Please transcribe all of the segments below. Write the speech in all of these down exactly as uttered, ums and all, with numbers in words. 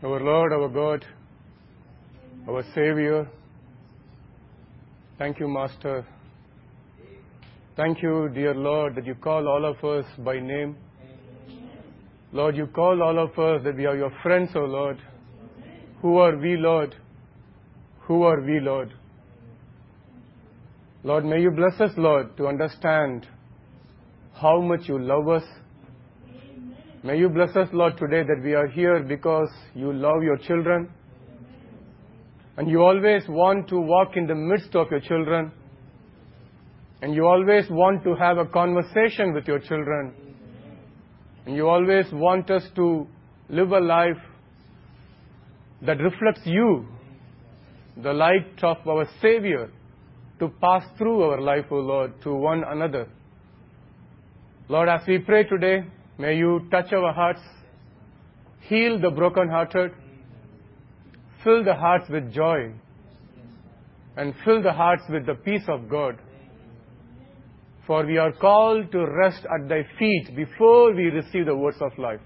Our Lord, our God, our Savior, thank you, Master. Thank you, dear Lord, that you call all of us by name. Lord, you call all of us that we are your friends, O Lord. Who are we, Lord? Who are we, Lord? Lord, may you bless us, Lord, to understand how much you love us. May you bless us, Lord, today that we are here because you love your children. And you always want to walk in the midst of your children. And you always want to have a conversation with your children. And you always want us to live a life that reflects you, the light of our Savior, to pass through our life, O Lord, to one another. Lord, as we pray today, may you touch our hearts, heal the brokenhearted, fill the hearts with joy, and fill the hearts with the peace of God. For we are called to rest at thy feet before we receive the words of life.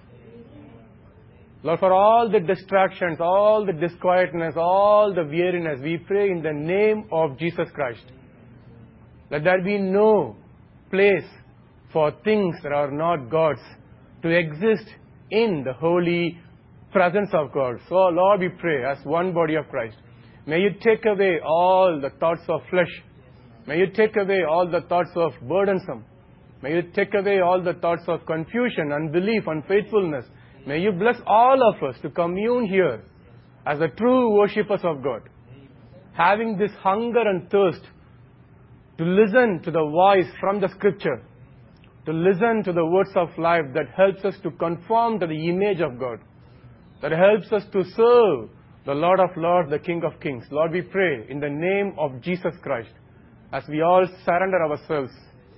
Lord, for all the distractions, all the disquietness, all the weariness, we pray in the name of Jesus Christ. Let there be no place for things that are not God's to exist in the holy presence of God. So, Lord, we pray as one body of Christ. May you take away all the thoughts of flesh. May you take away all the thoughts of burdensome. May you take away all the thoughts of confusion, unbelief, unfaithfulness. May you bless all of us to commune here as the true worshippers of God, having this hunger and thirst to listen to the voice from the Scripture, to listen to the words of life that helps us to conform to the image of God, that helps us to serve the Lord of Lords, the King of Kings. Lord, we pray in the name of Jesus Christ, as we all surrender ourselves.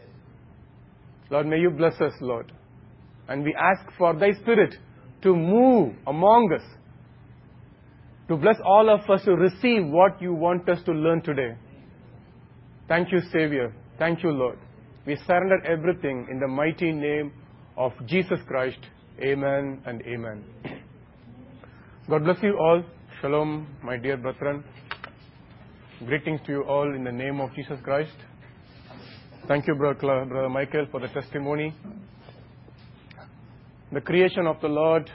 Lord, may you bless us, Lord. And we ask for thy Spirit to move among us, to bless all of us to receive what you want us to learn today. Thank you, Savior. Thank you, Lord. We surrender everything in the mighty name of Jesus Christ. Amen and amen. God bless you all. Shalom, my dear brethren. Greetings to you all in the name of Jesus Christ. Thank you, Brother, Brother Michael, for the testimony. The creation of the Lord,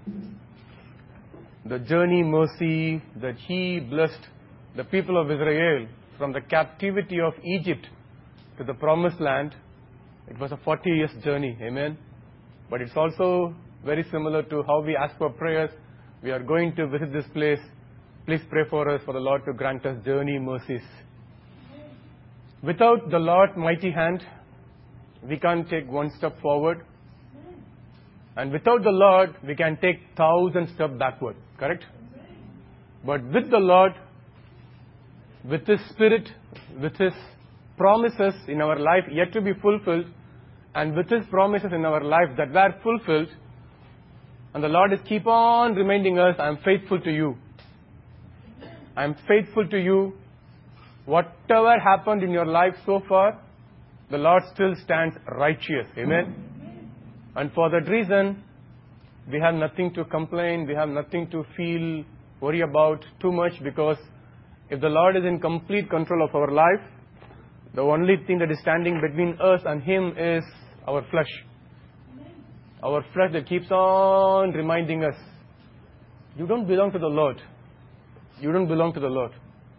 the journey mercy that He blessed the people of Israel from the captivity of Egypt to the promised land. It was a forty years journey, amen. But it's also very similar to how we ask for prayers. We are going to visit this place. Please pray for us, for the Lord to grant us journey mercies. Without the Lord's mighty hand, we can't take one step forward. And without the Lord, we can take thousand steps backward. Correct? But with the Lord, with His Spirit, with His promises in our life yet to be fulfilled, and with His promises in our life that were fulfilled, and the Lord is keep on reminding us, I am faithful to you. I am faithful to you. Whatever happened in your life so far, the Lord still stands righteous. Amen? And for that reason, we have nothing to complain. We have nothing to feel, worry about too much, because if the Lord is in complete control of our life, the only thing that is standing between us and Him is our flesh. Our flesh that keeps on reminding us, you don't belong to the Lord. You don't belong to the Lord.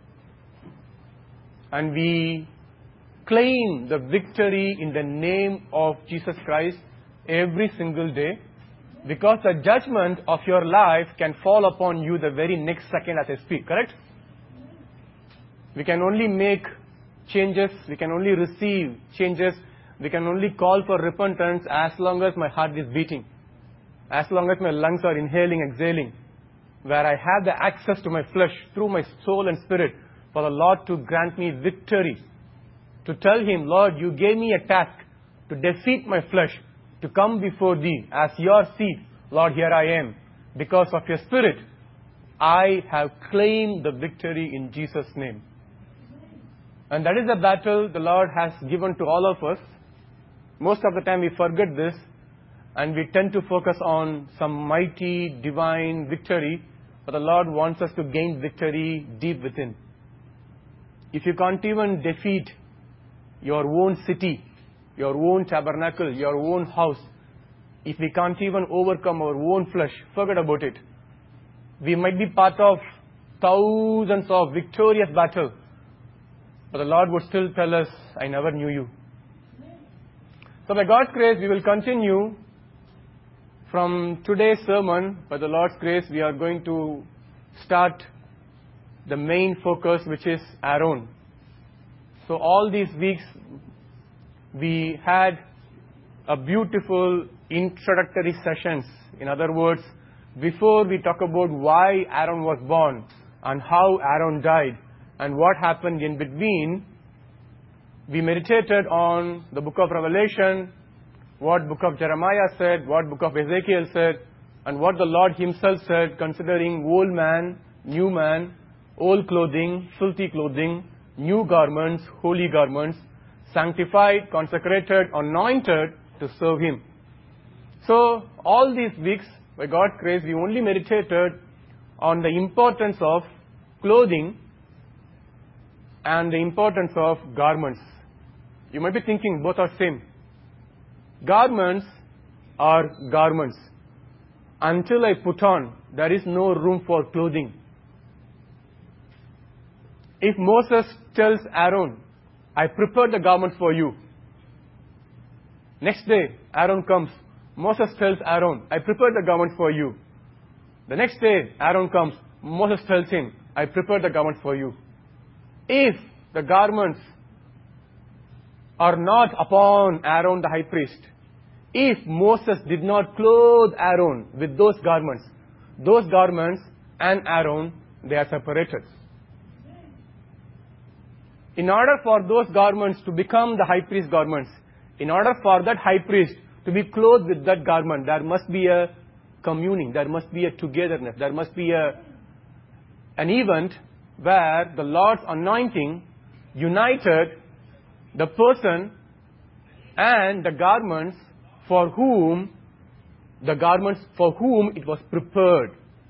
And we claim the victory in the name of Jesus Christ every single day, because the judgment of your life can fall upon you the very next second as I speak. Correct? We can only make changes. We can only receive changes. We can only call for repentance as long as my heart is beating, as long as my lungs are inhaling, exhaling, where I have the access to my flesh through my soul and spirit, for the Lord to grant me victory, to tell Him, Lord, you gave me a task to defeat my flesh, to come before Thee as your seed. Lord, here I am. Because of your Spirit, I have claimed the victory in Jesus' name. And that is the battle the Lord has given to all of us. Most of the time we forget this, and we tend to focus on some mighty divine victory but the Lord wants us to gain victory deep within. If you can't even defeat your own city, your own tabernacle, your own house, if we can't even overcome our own flesh, forget about it. We might be part of thousands of victorious battles, but the Lord would still tell us, I never knew you. So by God's grace, we will continue from today's sermon. By the Lord's grace, we are going to start the main focus, which is Aaron. So all these weeks, we had a beautiful introductory sessions. In other words, before we talk about why Aaron was born and how Aaron died and what happened in between, we meditated on the book of Revelation, what book of Jeremiah said, what book of Ezekiel said, and what the Lord himself said considering old man, new man, old clothing, filthy clothing, new garments, holy garments, sanctified, consecrated, anointed to serve him. So all these weeks, by God's grace, we only meditated on the importance of clothing and the importance of garments. You might be thinking both are same. Garments are garments. Until I put on, there is no room for clothing. If Moses tells Aaron, I prepared the garment for you. Next day, Aaron comes. Moses tells Aaron, I prepared the garment for you. The next day, Aaron comes. Moses tells him, I prepared the garment for you. If the garments are not upon Aaron the high priest, if Moses did not clothe Aaron with those garments, those garments and Aaron, they are separated. In order for those garments to become the high priest garments, in order for that high priest to be clothed with that garment, there must be a communing, there must be a togetherness, there must be a an event where the Lord's anointing united the person and the garments for whom the garments for whom it was prepared.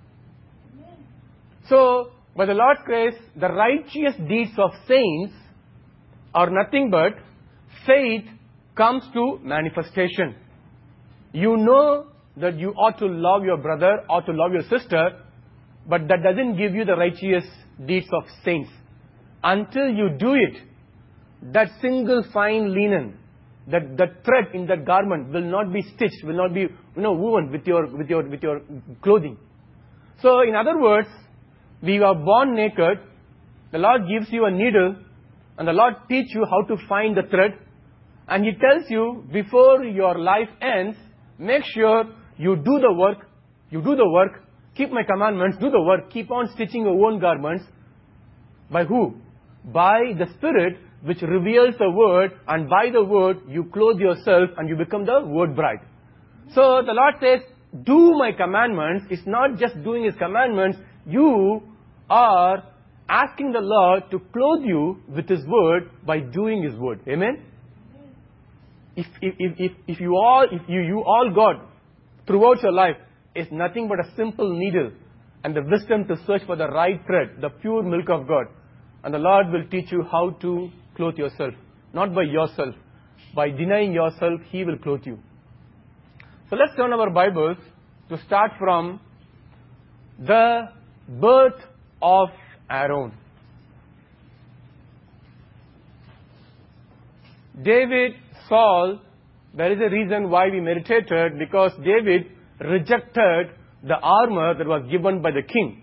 So, by the Lord's grace, the righteous deeds of saints are nothing but faith comes to manifestation. You know that you ought to love your brother, ought to love your sister, but that doesn't give you the righteous deeds of saints. Until you do it, that single fine linen, that, that thread in that garment will not be stitched, will not be, you know, woven with your, with your, with your clothing. So, in other words, we are born naked, the Lord gives you a needle, and the Lord teach you how to find the thread, and He tells you, before your life ends, make sure you do the work, you do the work, keep my commandments, do the work, keep on stitching your own garments. By who? By the Spirit which reveals the Word, and by the Word you clothe yourself and you become the Word bride. So the Lord says, do my commandments. It's not just doing His commandments. You are asking the Lord to clothe you with His Word by doing His Word. Amen? If, if, if, if, if you all, if you, you all got throughout your life is nothing but a simple needle and the wisdom to search for the right thread, the pure milk of God. And the Lord will teach you how to clothe yourself. Not by yourself. By denying yourself, He will clothe you. So let's turn our Bibles to start from the birth of Aaron. David, Saul, there is a reason why we meditated, because David rejected the armor that was given by the king.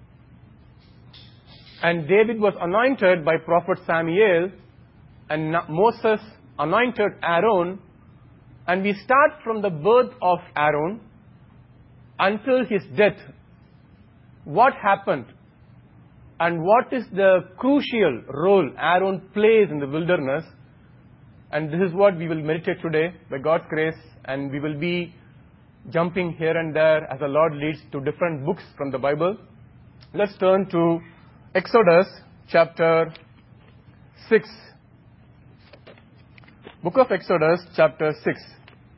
And David was anointed by prophet Samuel, and Moses anointed Aaron. And we start from the birth of Aaron until his death. What happened? And what is the crucial role Aaron plays in the wilderness? And this is what we will meditate today by God's grace. And we will be jumping here and there as the Lord leads to different books from the Bible. Let's turn to Exodus chapter six. Book of Exodus chapter six.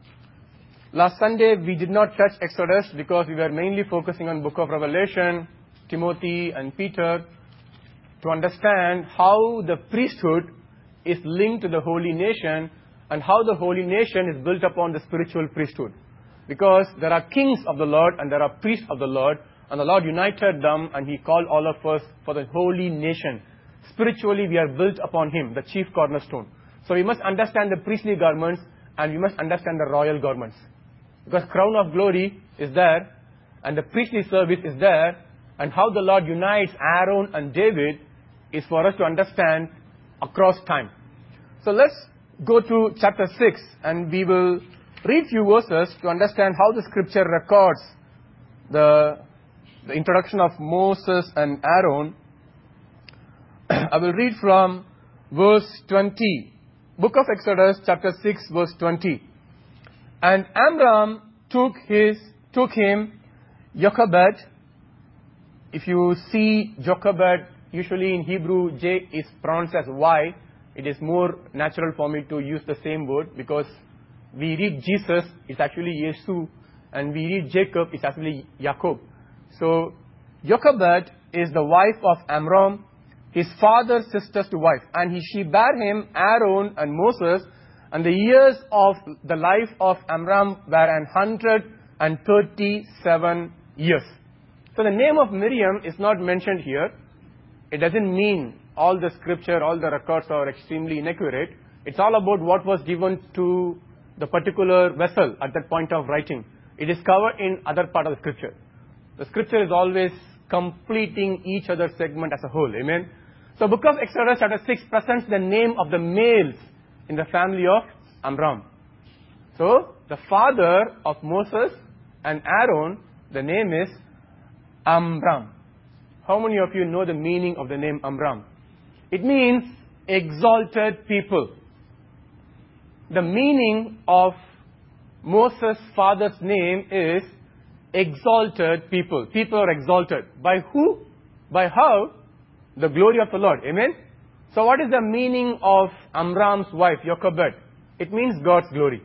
Last Sunday we did not touch Exodus because we were mainly focusing on book of Revelation. Timothy and Peter to understand how the priesthood is linked to the holy nation and how the holy nation is built upon the spiritual priesthood. Because there are kings of the Lord and there are priests of the Lord, and the Lord united them and He called all of us for the holy nation. Spiritually, we are built upon Him, the chief cornerstone. So we must understand the priestly garments and we must understand the royal garments. Because crown of glory is there and the priestly service is there, and how the Lord unites Aaron and David is for us to understand across time. So let's go to chapter six and we will read few verses to understand how the scripture records the, the introduction of Moses and Aaron. I will read from verse twenty. Book of Exodus, chapter six, verse twenty. And Amram took his took him Jochebed. If you see Jochebed, usually in Hebrew, J is pronounced as Y. It is more natural for me to use the same word because we read Jesus, it's actually Yesu, and we read Jacob, it's actually Jacob. So Jochebed is the wife of Amram, his father's sister's wife, and he, she bare him Aaron and Moses, and the years of the life of Amram were an hundred and thirty-seven years. So the name of Miriam is not mentioned here. It doesn't mean all the scripture, all the records are extremely inaccurate. It's all about what was given to the particular vessel at that point of writing. It is covered in other part of the scripture. The scripture is always completing each other segment as a whole. Amen. So book of Exodus chapter six presents the name of the males in the family of Amram. So the father of Moses and Aaron, the name is Amram. How many of you know the meaning of the name Amram? It means exalted people. The meaning of Moses' father's name is exalted people. People are exalted. By who? By how? The glory of the Lord. Amen? So what is the meaning of Amram's wife, Jochebed? It means God's glory.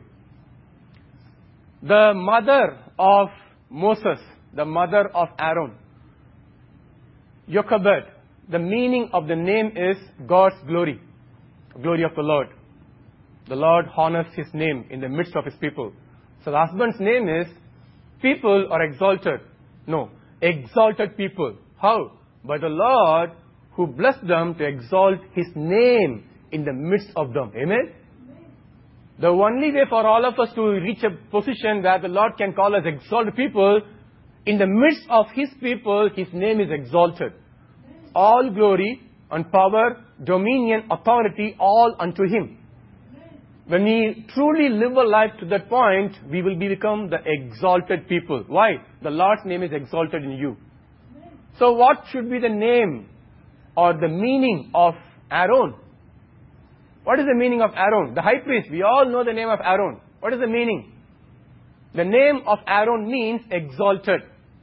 The mother of Moses, the mother of Aaron, Jochebed, the meaning of the name is God's glory, glory of the Lord. The Lord honors His name in the midst of His people. So the husband's name is people are exalted. No, exalted people. How? By the Lord who blessed them to exalt His name in the midst of them. Amen? The only way for all of us to reach a position where the Lord can call us exalted people, in the midst of His people, His name is exalted. All glory and power, dominion, authority, all unto Him. When we truly live a life to that point, we will become the exalted people. Why? The Lord's name is exalted in you. So what should be the name or the meaning of Aaron? What is the meaning of Aaron? The high priest. We all know the name of Aaron. What is the meaning? The name of Aaron means exalted.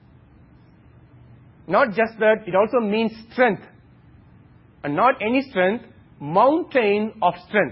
Not just that, it also means strength. And not any strength, mountain of strength.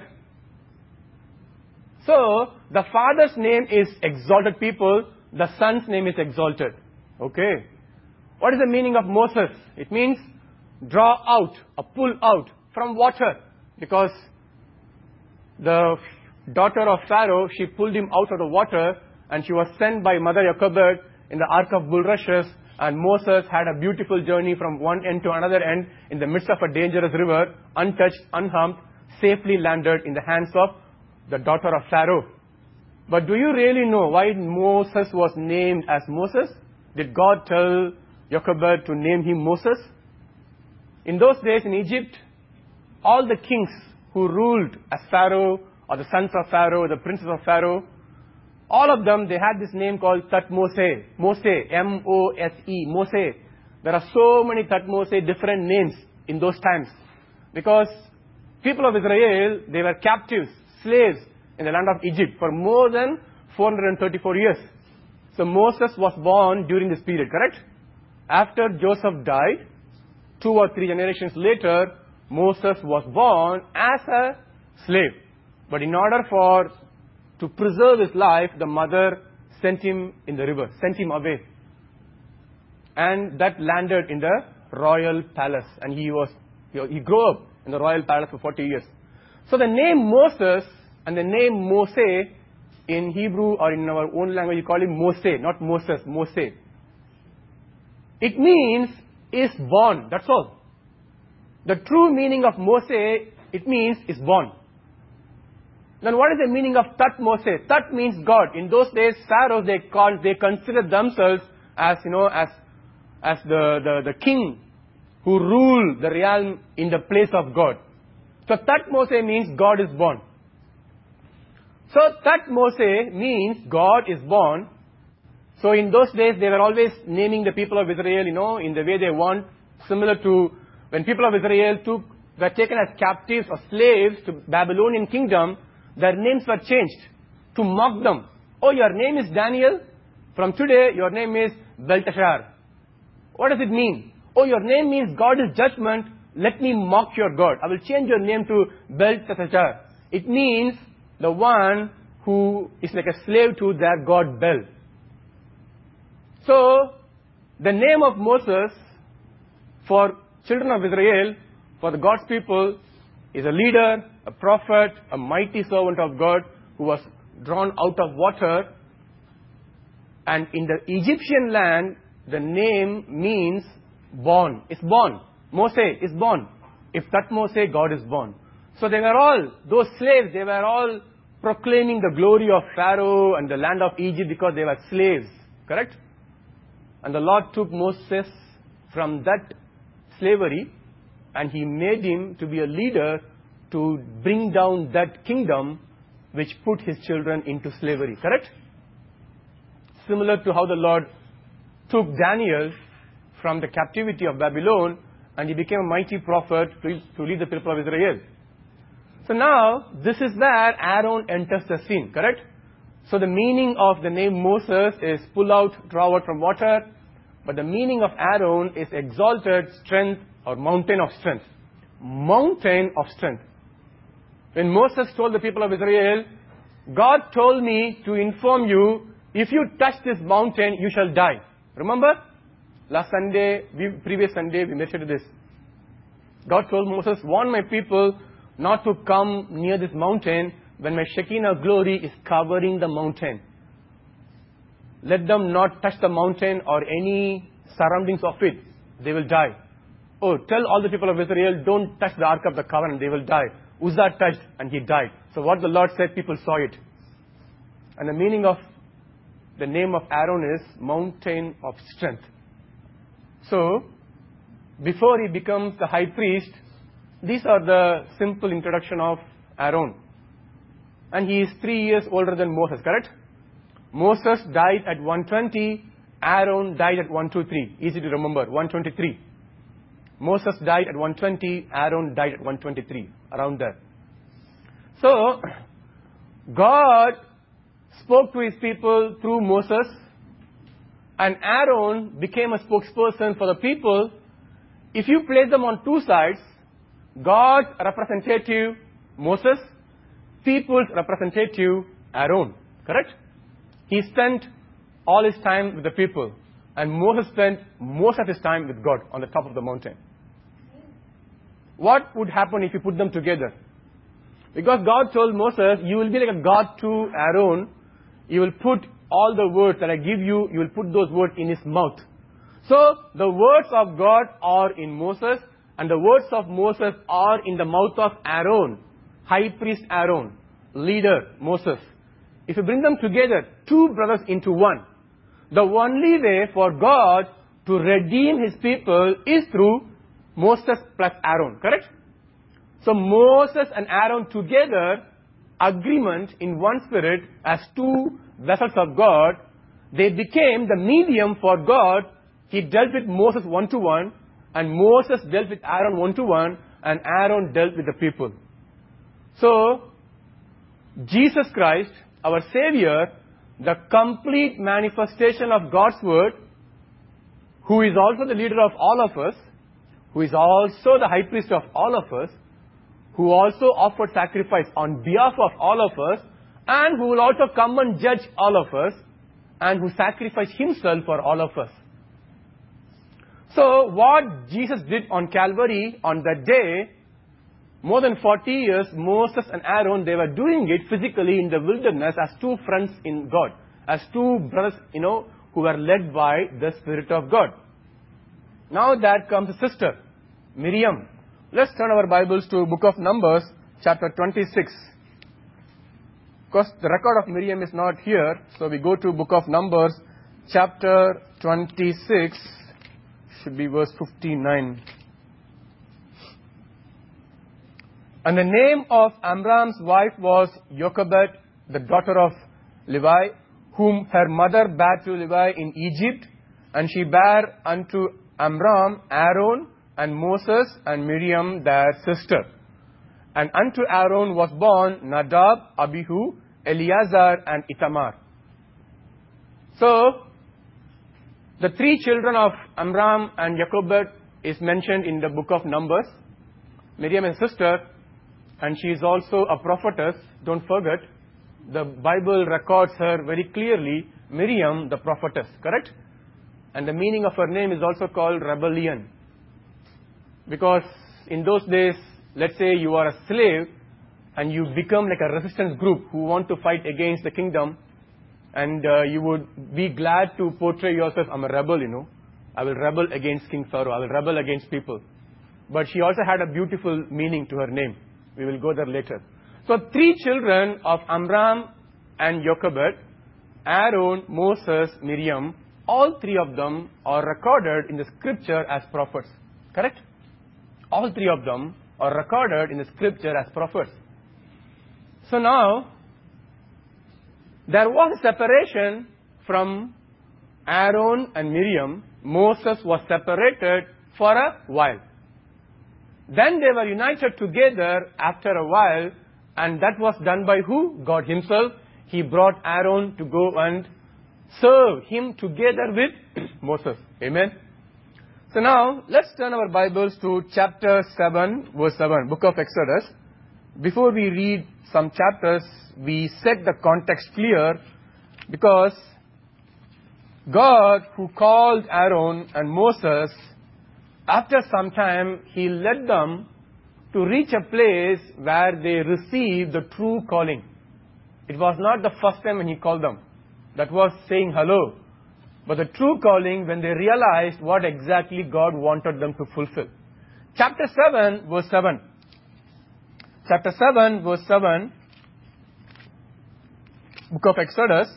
So, the father's name is exalted people, the son's name is exalted. Okay. What is the meaning of Moses? It means draw out, or pull out from water. Because the daughter of Pharaoh, she pulled him out of the water and she was sent by Mother Jochebed in the ark of bulrushes, and Moses had a beautiful journey from one end to another end in the midst of a dangerous river, untouched, unharmed, safely landed in the hands of the daughter of Pharaoh. But do you really know why Moses was named as Moses? Did God tell Jochebed to name him Moses? In those days in Egypt, all the kings who ruled as Pharaoh, or the sons of Pharaoh, the princes of Pharaoh, all of them, they had this name called Thutmose. Mose, M O S E, Mose. There are so many Thutmose, different names in those times. Because people of Israel, they were captives, slaves in the land of Egypt for more than four hundred thirty-four years. So Moses was born during this period, correct? After Joseph died, two or three generations later, Moses was born as a slave. But in order for to preserve his life, the mother sent him in the river, sent him away. and that landed in the royal palace. And he was, he grew up in the royal palace for forty years. So the name Moses and the name Mose in Hebrew or in our own language, you call him Mose, not Moses, Mose. It means is born, that's all. The true meaning of Mose, it means is born. Then what is the meaning of Tat Mose? Tat means God. In those days, pharaohs, they called, they considered themselves as, you know, as, as the, the, the king who ruled the realm in the place of God. So Tat Mose means God is born. So Tat Mose means God is born. So in those days, they were always naming the people of Israel, you know, in the way they want, similar to when people of Israel took, were taken as captives or slaves to Babylonian kingdom, their names were changed to mock them. Oh, your name is Daniel? From today, your name is Belteshazzar. What does it mean? Oh, your name means God is judgment. Let me mock your God. I will change your name to Belteshazzar. It means the one who is like a slave to their god Bel. So, the name of Moses for children of Israel, for the God's people, is a leader, a prophet, a mighty servant of God who was drawn out of water. And in the Egyptian land, the name means born. It's born. Mose is born. If that Mose, God is born. So they were all, those slaves, they were all proclaiming the glory of Pharaoh and the land of Egypt because they were slaves. Correct? And the Lord took Moses from that slavery and he made him to be a leader to bring down that kingdom which put his children into slavery. Correct? Similar to how the Lord took Daniel from the captivity of Babylon and he became a mighty prophet to, to lead the people of Israel. So now, this is where Aaron enters the scene. Correct? So the meaning of the name Moses is pull out, draw out from water. But the meaning of Aaron is exalted strength or mountain of strength. Mountain of strength. When Moses told the people of Israel, God told me to inform you, if you touch this mountain, you shall die. Remember? Last Sunday, we, previous Sunday, we mentioned this. God told Moses, warn my people not to come near this mountain when my Shekinah glory is covering the mountain. Let them not touch the mountain or any surroundings of it. They will die. Oh, tell all the people of Israel, don't touch the Ark of the Covenant. They will die. Uzzah touched and he died. So what the Lord said, people saw it. And the meaning of the name of Aaron is mountain of strength. So, before he becomes the high priest, these are the simple introduction of Aaron. And he is three years older than Moses, correct? Moses died at one twenty, Aaron died at one twenty-three. Easy to remember, one twenty-three. Moses died at one twenty, Aaron died at one twenty-three, around there. So, God spoke to his people through Moses, and Aaron became a spokesperson for the people. If you place them on two sides, God's representative, Moses, people's representative, Aaron. Correct? He spent all his time with the people. And Moses spent most of his time with God on the top of the mountain. What would happen if you put them together? Because God told Moses, you will be like a God to Aaron. You will put all the words that I give you, you will put those words in his mouth. So, the words of God are in Moses, and the words of Moses are in the mouth of Aaron, high priest Aaron, leader Moses. If you bring them together, two brothers into one, the only way for God to redeem his people is through Moses plus Aaron, correct? So Moses and Aaron together, agreement in one spirit as two vessels of God, they became the medium for God. He dealt with Moses one-to-one, and Moses dealt with Aaron one-to-one, and Aaron dealt with the people. So, Jesus Christ, our Savior, the complete manifestation of God's Word, who is also the leader of all of us, who is also the high priest of all of us, who also offered sacrifice on behalf of all of us, and who will also come and judge all of us, and who sacrificed himself for all of us. So what Jesus did on Calvary on that day, more than forty years, Moses and Aaron, they were doing it physically in the wilderness as two friends in God, as two brothers, you know, who were led by the Spirit of God. Now that comes a sister, Miriam. Let's turn our Bibles to Book of Numbers, chapter twenty-six. Because the record of Miriam is not here, so we go to Book of Numbers, chapter twenty-six, should be verse fifty-nine. And the name of Amram's wife was Jochebed, the daughter of Levi, whom her mother bare to Levi in Egypt, and she bare unto Amram Aaron and Moses and Miriam their sister. And unto Aaron was born Nadab, Abihu, Eleazar, and Ithamar. So, the three children of Amram and Jochebed is mentioned in the book of Numbers. Miriam is sister, and she is also a prophetess. Don't forget, the Bible records her very clearly, Miriam the prophetess, correct? And the meaning of her name is also called rebellion. Because in those days, let's say you are a slave and you become like a resistance group who want to fight against the kingdom, and uh, you would be glad to portray yourself, I'm a rebel, you know. I will rebel against King Pharaoh. I will rebel against people. But she also had a beautiful meaning to her name. We will go there later. So three children of Amram and Jochebed, Aaron, Moses, Miriam, all three of them are recorded in the scripture as prophets. Correct? All three of them are recorded in the scripture as prophets. So now, there was a separation from Aaron and Miriam. Moses was separated for a while. Then they were united together after a while, and that was done by who? God himself. He brought Aaron to go and serve him together with Moses. Amen. So now, let's turn our Bibles to chapter seven, verse seven, book of Exodus. Before we read some chapters, we set the context clear, because God, who called Aaron and Moses, after some time, He led them to reach a place where they received the true calling. It was not the first time when He called them. That was saying hello. But the true calling when they realized what exactly God wanted them to fulfill. Chapter seven, verse seven. Chapter seven, verse seven, book of Exodus.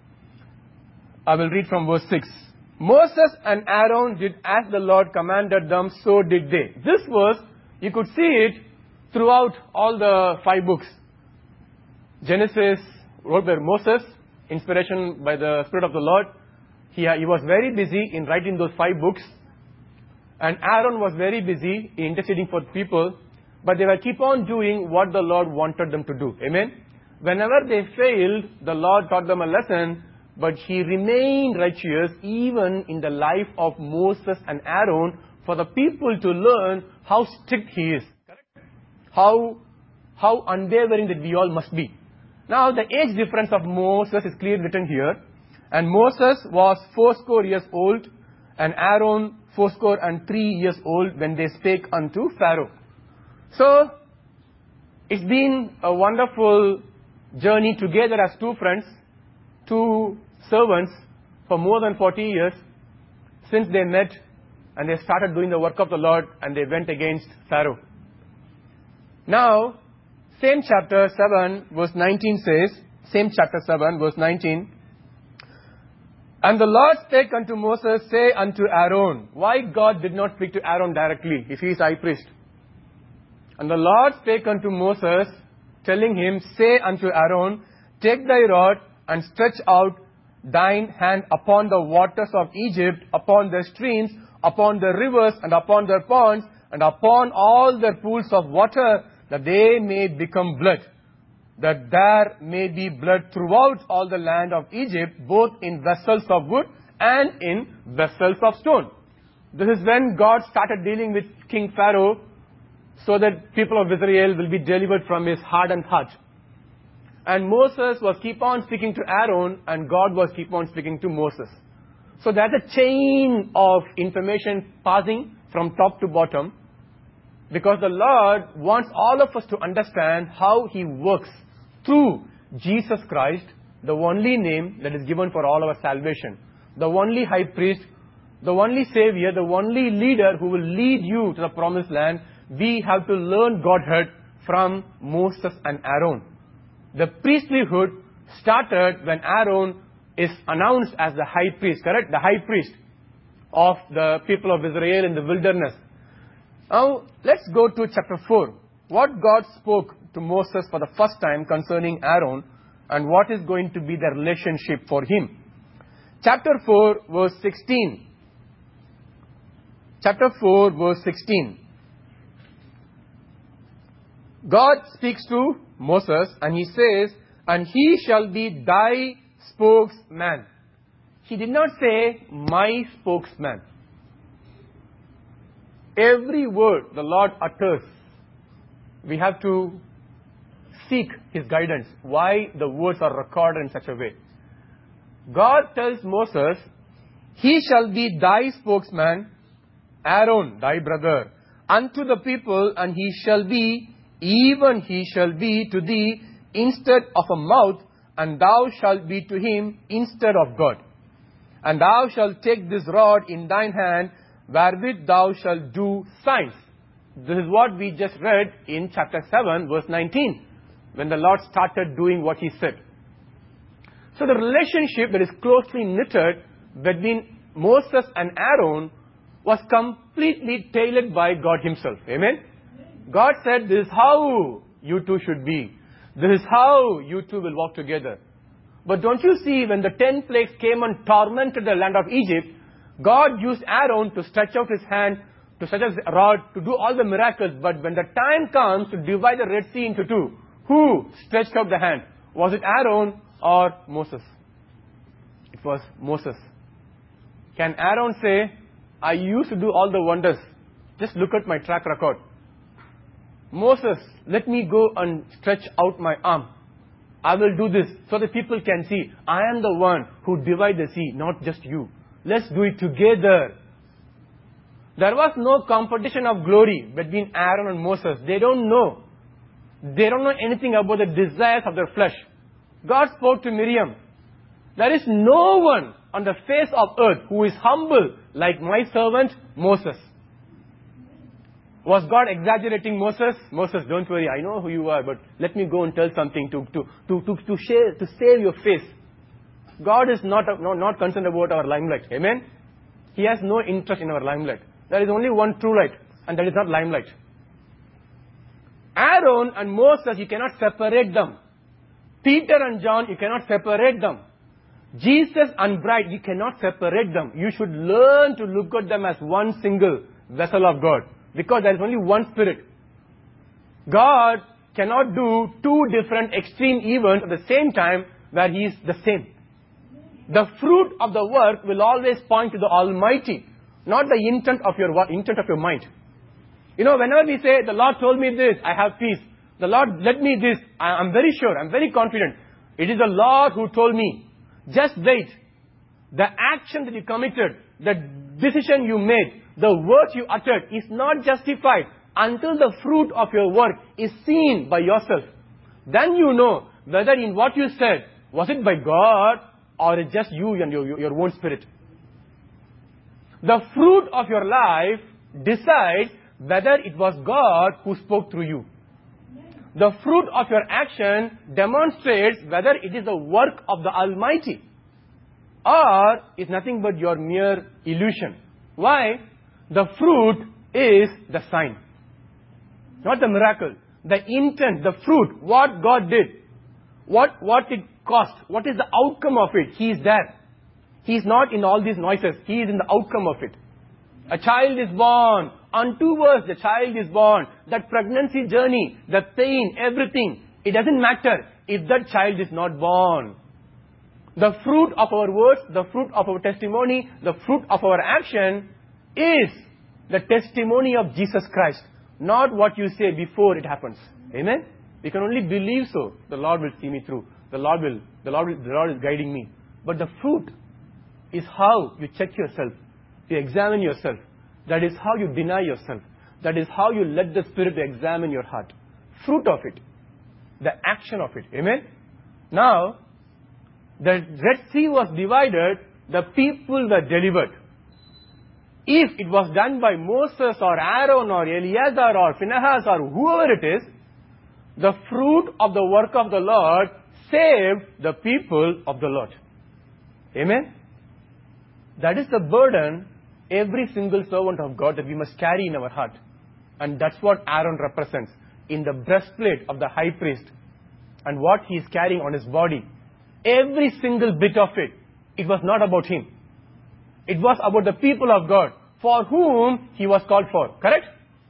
I will read from verse six. Moses and Aaron did as the Lord commanded them, so did they. This verse, you could see it throughout all the five books. Genesis, wrote by Moses, inspiration by the Spirit of the Lord. He, he was very busy in writing those five books. And Aaron was very busy in interceding for people. But they will keep on doing what the Lord wanted them to do. Amen? Whenever they failed, the Lord taught them a lesson. But He remained righteous even in the life of Moses and Aaron for the people to learn how strict He is. Correct? How, how unwavering that we all must be. Now, the age difference of Moses is clearly written here. And Moses was fourscore years old, and Aaron fourscore and three years old when they spake unto Pharaoh. So, it's been a wonderful journey together as two friends, two servants for more than forty years since they met and they started doing the work of the Lord and they went against Pharaoh. Now, same chapter seven verse nineteen says, same chapter seven verse nineteen, and the Lord spake unto Moses, say unto Aaron. Why God did not speak to Aaron directly if he is high priest? And the Lord spake unto Moses, telling him, say unto Aaron, take thy rod and stretch out thine hand upon the waters of Egypt, upon their streams, upon the rivers, and upon their ponds, and upon all their pools of water, that they may become blood, that there may be blood throughout all the land of Egypt, both in vessels of wood and in vessels of stone. This is when God started dealing with King Pharaoh, so that people of Israel will be delivered from his hardened heart. And Moses was keep on speaking to Aaron, and God was keep on speaking to Moses. So there's a chain of information passing from top to bottom, because the Lord wants all of us to understand how He works through Jesus Christ, the only name that is given for all our salvation, the only high priest, the only Savior, the only leader who will lead you to the promised land. We have to learn Godhead from Moses and Aaron. The priesthood started when Aaron is announced as the high priest, correct? The high priest of the people of Israel in the wilderness. Now, let's go to chapter four. What God spoke to Moses for the first time concerning Aaron, and what is going to be the relationship for him. Chapter four, verse sixteen. Chapter four, verse sixteen. God speaks to Moses and He says, "And he shall be thy spokesman." He did not say, "my spokesman." Every word the Lord utters, we have to seek His guidance. Why the words are recorded in such a way. God tells Moses, "He shall be thy spokesman, Aaron, thy brother, unto the people, and he shall be, even he shall be to thee instead of a mouth, and thou shalt be to him instead of God. And thou shalt take this rod in thine hand, wherewith thou shalt do signs." This is what we just read in chapter seven, verse nineteen, when the Lord started doing what He said. So the relationship that is closely knitted between Moses and Aaron was completely tailored by God Himself. Amen? God said, "This is how you two should be. This is how you two will walk together." But don't you see, when the ten plagues came and tormented the land of Egypt, God used Aaron to stretch out his hand, to stretch out his rod, to do all the miracles. But when the time comes to divide the Red Sea into two, who stretched out the hand? Was it Aaron or Moses? It was Moses. Can Aaron say, "I used to do all the wonders. Just look at my track record"? Moses, let me go and stretch out my arm. I will do this so that people can see I am the one who divide the sea, not just you. Let's do it together. There was no competition of glory between Aaron and Moses. They don't know. They don't know anything about the desires of their flesh. God spoke to Miriam. "There is no one on the face of earth who is humble like my servant Moses." Was God exaggerating Moses? "Moses, don't worry, I know who you are, but let me go and tell something to to to to to, share, to save your face." God is not, not not concerned about our limelight. Amen? He has no interest in our limelight. There is only one true light, and that is not limelight. Aaron and Moses, you cannot separate them. Peter and John, you cannot separate them. Jesus and bride, you cannot separate them. You should learn to look at them as one single vessel of God, because there is only one Spirit. God cannot do two different extreme events at the same time where He is the same. The fruit of the work will always point to the Almighty, not the intent of your intent of your mind. You know, whenever we say, "The Lord told me this, I have peace. The Lord led me this, I am very sure, I am very confident. It is the Lord who told me." Just wait. The action that you committed, the decision you made, the words you uttered is not justified until the fruit of your work is seen by yourself. Then you know whether in what you said, was it by God or it's just you and your, your own spirit. The fruit of your life decides whether it was God who spoke through you. The fruit of your action demonstrates whether it is the work of the Almighty or is nothing but your mere illusion. Why? The fruit is the sign, not the miracle. The intent, the fruit, what God did, what, what it cost, what is the outcome of it. He is there. He is not in all these noises. He is in the outcome of it. A child is born. On two words, the child is born. That pregnancy journey, the pain, everything, it doesn't matter if that child is not born. The fruit of our words, the fruit of our testimony, the fruit of our action is the testimony of Jesus Christ, not what you say before it happens. Amen? We can only believe so. The Lord will see me through. The Lord will, the Lord will, the Lord is guiding me. But the fruit is how you check yourself, you examine yourself. That is how you deny yourself. That is how you let the Spirit examine your heart. Fruit of it. The action of it. Amen? Now, the Red Sea was divided, the people were delivered. If it was done by Moses or Aaron or Eleazar or Phinehas or whoever it is, the fruit of the work of the Lord saved the people of the Lord. Amen? That is the burden every single servant of God that we must carry in our heart. And that's what Aaron represents in the breastplate of the high priest and what he is carrying on his body. Every single bit of it, it was not about him. It was about the people of God for whom he was called for. Correct?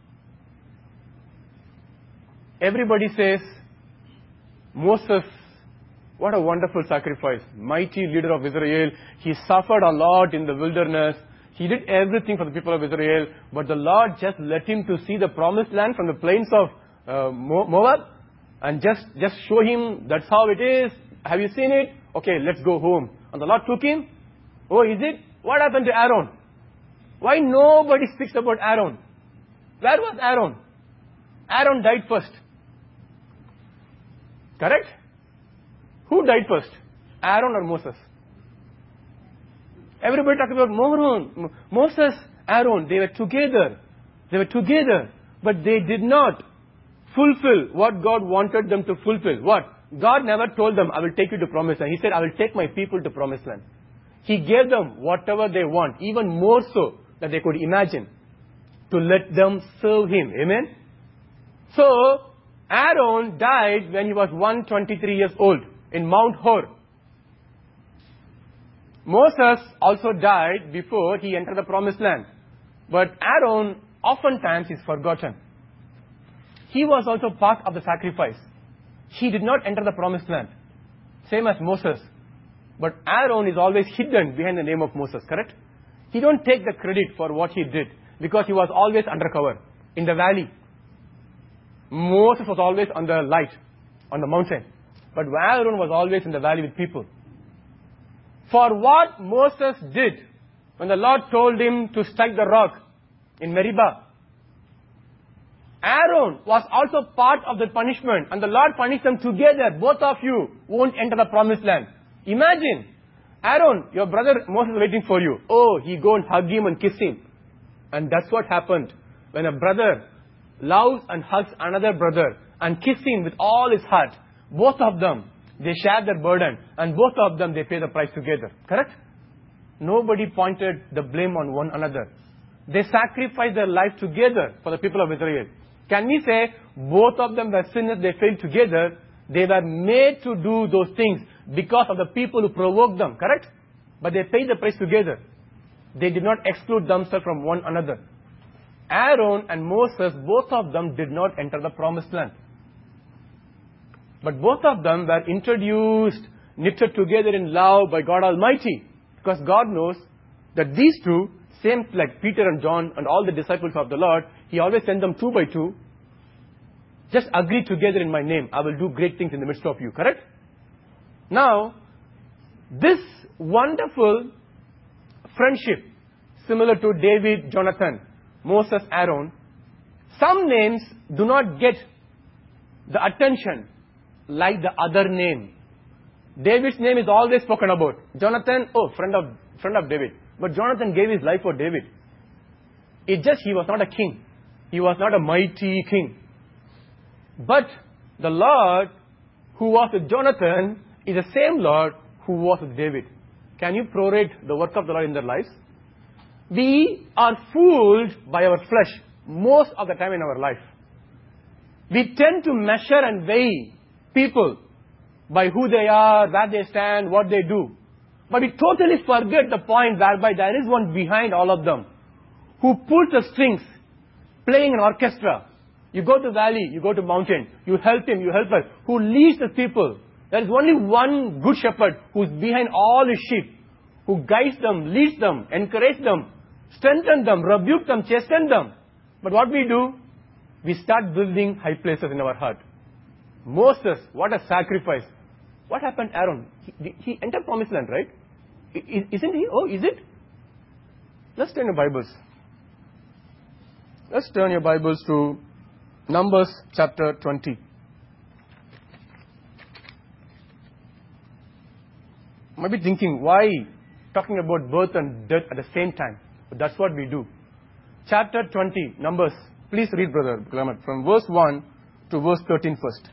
Everybody says, Moses, what a wonderful sacrifice. Mighty leader of Israel. He suffered a lot in the wilderness. He did everything for the people of Israel. But the Lord just let him to see the promised land from the plains of uh, Moab. And just, just show him that's how it is. Have you seen it? Okay, let's go home. And the Lord took him. Oh, is it? What happened to Aaron? Why nobody speaks about Aaron? Where was Aaron? Aaron died first. Correct? Who died first? Aaron or Moses? Everybody talks about Mo- Moses, Aaron. They were together. They were together. But they did not fulfill what God wanted them to fulfill. What? God never told them, I will take you to promised land. He said, I will take my people to promised land. He gave them whatever they want, even more so than they could imagine, to let them serve Him. Amen? So, Aaron died when he was one hundred twenty-three years old in Mount Hor. Moses also died before he entered the promised land. But Aaron oftentimes is forgotten. He was also part of the sacrifice. He did not enter the promised land. Same as Moses. But Aaron is always hidden behind the name of Moses, correct? He don't take the credit for what he did because he was always undercover in the valley. Moses was always on the light, on the mountain. But Aaron was always in the valley with people. For what Moses did when the Lord told him to strike the rock in Meribah, Aaron was also part of the punishment, and the Lord punished them together. Both of you won't enter the promised land. Imagine, Aaron, your brother Moses is waiting for you. Oh, he go and hug him and kiss him. And that's what happened when a brother loves and hugs another brother and kisses him with all his heart. Both of them, they share their burden, and both of them, they pay the price together. Correct? Nobody pointed the blame on one another. They sacrificed their life together for the people of Israel. Can we say both of them were sinners, they failed together? They were made to do those things because of the people who provoked them, correct? But they paid the price together. They did not exclude themselves from one another. Aaron and Moses, both of them did not enter the promised land. But both of them were introduced, knitted together in love by God Almighty. Because God knows that these two, same like Peter and John and all the disciples of the Lord, He always sent them two by two. Just agree together in my name. I will do great things in the midst of you. Correct? Now, this wonderful friendship, similar to David, Jonathan, Moses, Aaron, some names do not get the attention like the other name. David's name is always spoken about. Jonathan, oh, friend of friend of David. But Jonathan gave his life for David. It just, he was not a king. He was not a mighty king. But the Lord who was with Jonathan is the same Lord who was with David. Can you prorate the work of the Lord in their lives? We are fooled by our flesh most of the time in our life. We tend to measure and weigh people by who they are, where they stand, what they do. But we totally forget the point whereby there is one behind all of them who pulls the strings, playing an orchestra. You go to valley, you go to mountain, you help him, you help her, who leads the people. There is only one good shepherd who is behind all his sheep, who guides them, leads them, encourages them, strengthens them, rebukes them, chastens them. But what we do? We start building high places in our heart. Moses, what a sacrifice. What happened to Aaron? He, he entered promised land, right? I- isn't he? Oh, is it? Let's turn your Bibles. Let's turn your Bibles to Numbers chapter twenty. You might be thinking, why talking about birth and death at the same time? But that's what we do. Chapter twenty, Numbers. Please read, Brother Clement, from verse one to verse thirteen first.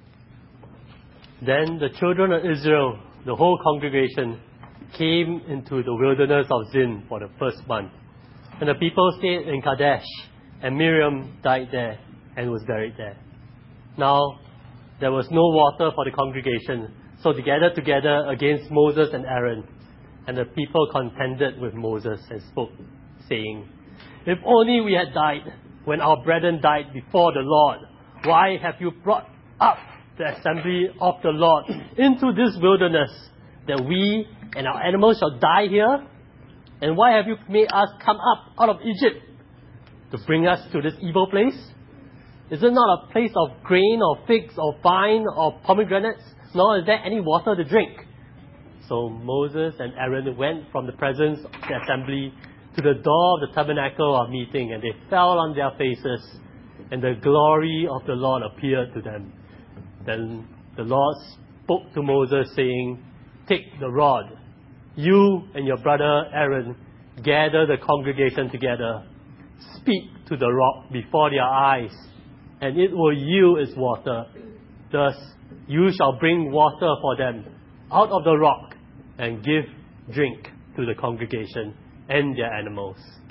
Then the children of Israel, the whole congregation, came into the wilderness of Zin for the first month. And the people stayed in Kadesh, and Miriam died there and was buried there. Now there was no water for the congregation, so they gathered together against Moses and Aaron. And the people contended with Moses and spoke, saying, If only we had died when our brethren died before the Lord. Why have you brought up the assembly of the Lord into this wilderness, that we and our animals shall die here? And why have you made us come up out of Egypt to bring us to this evil place? Is it not a place of grain or figs or vine or pomegranates, nor is there any water to drink? So Moses and Aaron went from the presence of the assembly to the door of the tabernacle of meeting, and they fell on their faces, and the glory of the Lord appeared to them. Then the Lord spoke to Moses, saying, Take the rod, you and your brother Aaron, gather the congregation together, speak to the rock before their eyes, and it will yield its water. Thus you shall bring water for them out of the rock, and give drink to the congregation and their animals.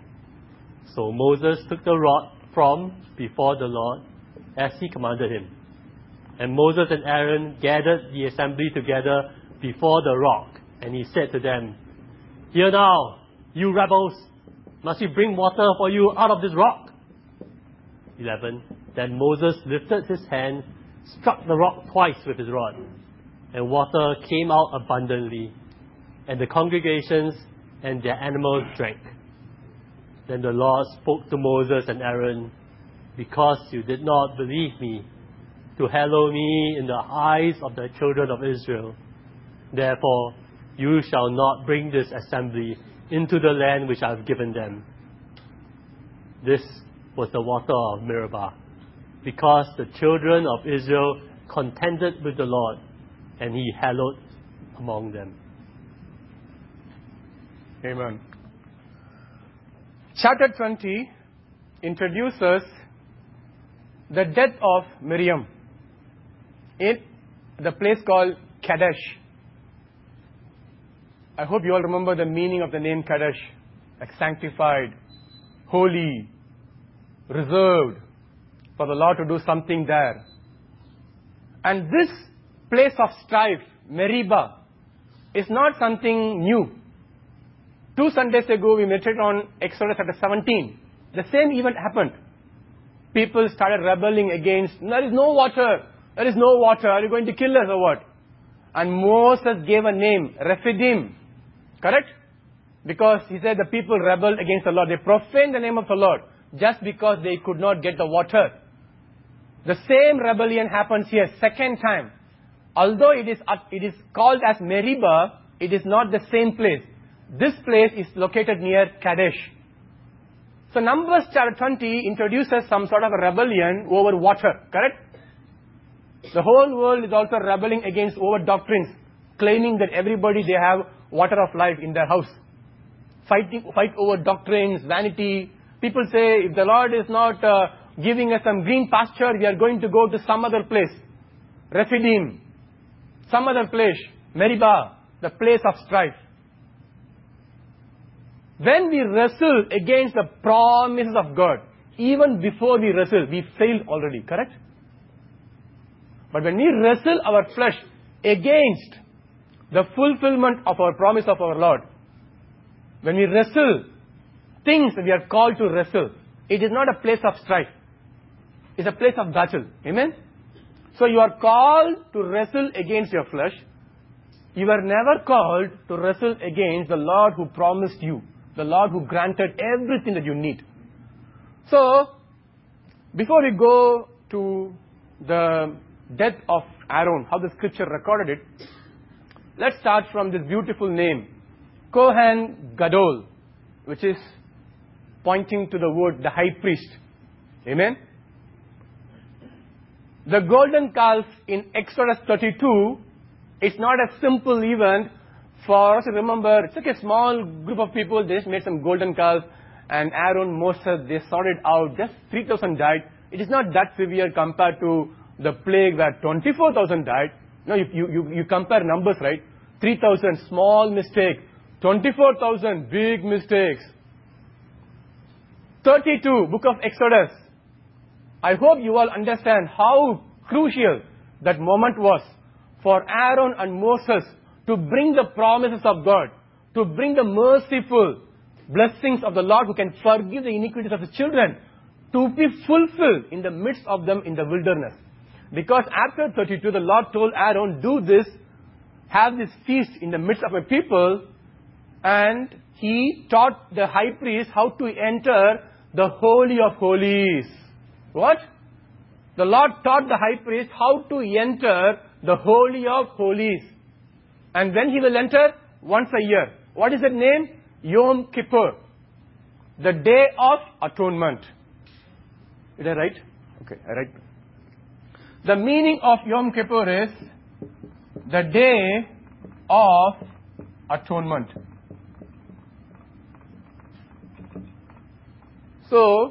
So Moses took the rod from before the Lord, as he commanded him. And Moses and Aaron gathered the assembly together before the rock, and he said to them, Hear now, you rebels, must we bring water for you out of this rock? eleven. Then Moses lifted his hand, struck the rock twice with his rod, and water came out abundantly, and the congregations and their animals drank. Then the Lord spoke to Moses and Aaron, Because you did not believe me, to hallow me in the eyes of the children of Israel, therefore you shall not bring this assembly into the land which I have given them. This was the water of Meribah, because the children of Israel contended with the Lord, and he hallowed among them. Amen. Chapter twenty introduces the death of Miriam in the place called Kadesh. I hope you all remember the meaning of the name Kadesh, like sanctified, holy, reserved for the Lord to do something there. And this place of strife, Meribah, is not something new. Two Sundays ago, we meditated on Exodus chapter seventeen. The same event happened. People started rebelling against, there is no water, there is no water, are you going to kill us or what? And Moses gave a name, Rephidim. Correct? Because he said the people rebelled against the Lord. They profaned the name of the Lord just because they could not get the water. The same rebellion happens here, second time. Although it is, it is called as Meribah, it is not the same place. This place is located near Kadesh. So Numbers chapter twenty introduces some sort of a rebellion over water, correct? The whole world is also rebelling against over doctrines, claiming that everybody, they have water of life in their house. Fighting, fight over doctrines, vanity. People say, if the Lord is not uh, giving us some green pasture, we are going to go to some other place. Rephidim, some other place, Meribah, the place of strife. When we wrestle against the promises of God, even before we wrestle, we failed already, correct? But when we wrestle our flesh against the fulfillment of our promise of our Lord, when we wrestle things that we are called to wrestle, it is not a place of strife. It's a place of battle. Amen? So you are called to wrestle against your flesh. You are never called to wrestle against the Lord who promised you, the Lord who granted everything that you need. So, before we go to the death of Aaron, how the scripture recorded it, let's start from this beautiful name, Kohen Gadol, which is pointing to the word the high priest. Amen? The golden calf in Exodus thirty-two is not a simple event for us to remember. It's like a small group of people, they just made some golden calf, and Aaron, Moses, they sorted out, just three thousand died. It is not that severe compared to the plague where twenty-four thousand died. No, you, you, you compare numbers, right? three thousand, small mistake. twenty-four thousand, big mistakes. thirty-two, book of Exodus. I hope you all understand how crucial that moment was for Aaron and Moses to bring the promises of God, to bring the merciful blessings of the Lord who can forgive the iniquities of His children, to be fulfilled in the midst of them in the wilderness. Because after thirty-two, the Lord told Aaron, do this, have this feast in the midst of my people, and He taught the high priest how to enter the Holy of Holies. What? The Lord taught the high priest how to enter the Holy of Holies. And when he will enter? Once a year. What is that name? Yom Kippur. The Day of Atonement. Did I write? Okay, I write. The meaning of Yom Kippur is the Day of Atonement. So,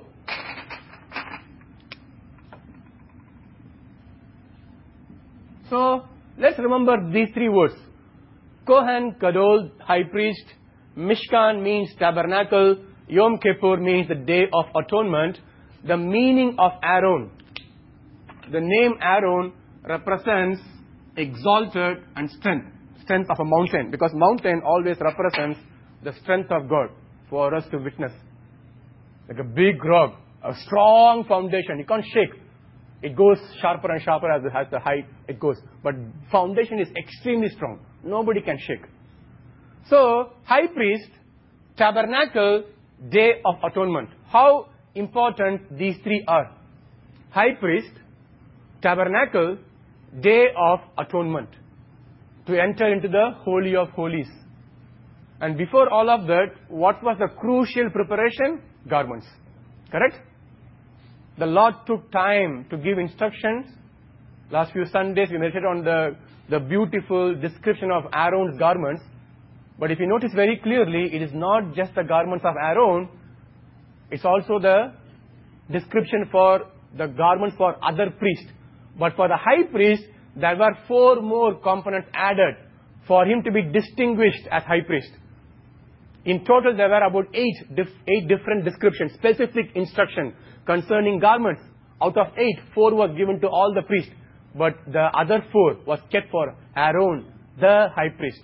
so let's remember these three words. Kohen Gadol, high priest. Mishkan means tabernacle. Yom Kippur means the Day of Atonement. The meaning of Aaron. The name Aaron represents exalted and strength. Strength of a mountain. Because mountain always represents the strength of God for us to witness. Like a big rock, a strong foundation. You can't shake. It goes sharper and sharper as the, as the height it goes. But foundation is extremely strong. Nobody can shake. So, high priest, tabernacle, Day of Atonement. How important these three are. High priest, tabernacle, Day of Atonement. To enter into the Holy of Holies. And before all of that, what was the crucial preparation? Garments. Correct? The Lord took time to give instructions. Last few Sundays we meditated on the, the beautiful description of Aaron's garments. But if you notice very clearly, it is not just the garments of Aaron, it's also the description for the garments for other priests. But for the high priest, there were four more components added for him to be distinguished as high priest. In total, there were about eight, dif- eight different descriptions, specific instruction concerning garments. Out of eight, four was given to all the priests. But the other four was kept for Aaron, the high priest.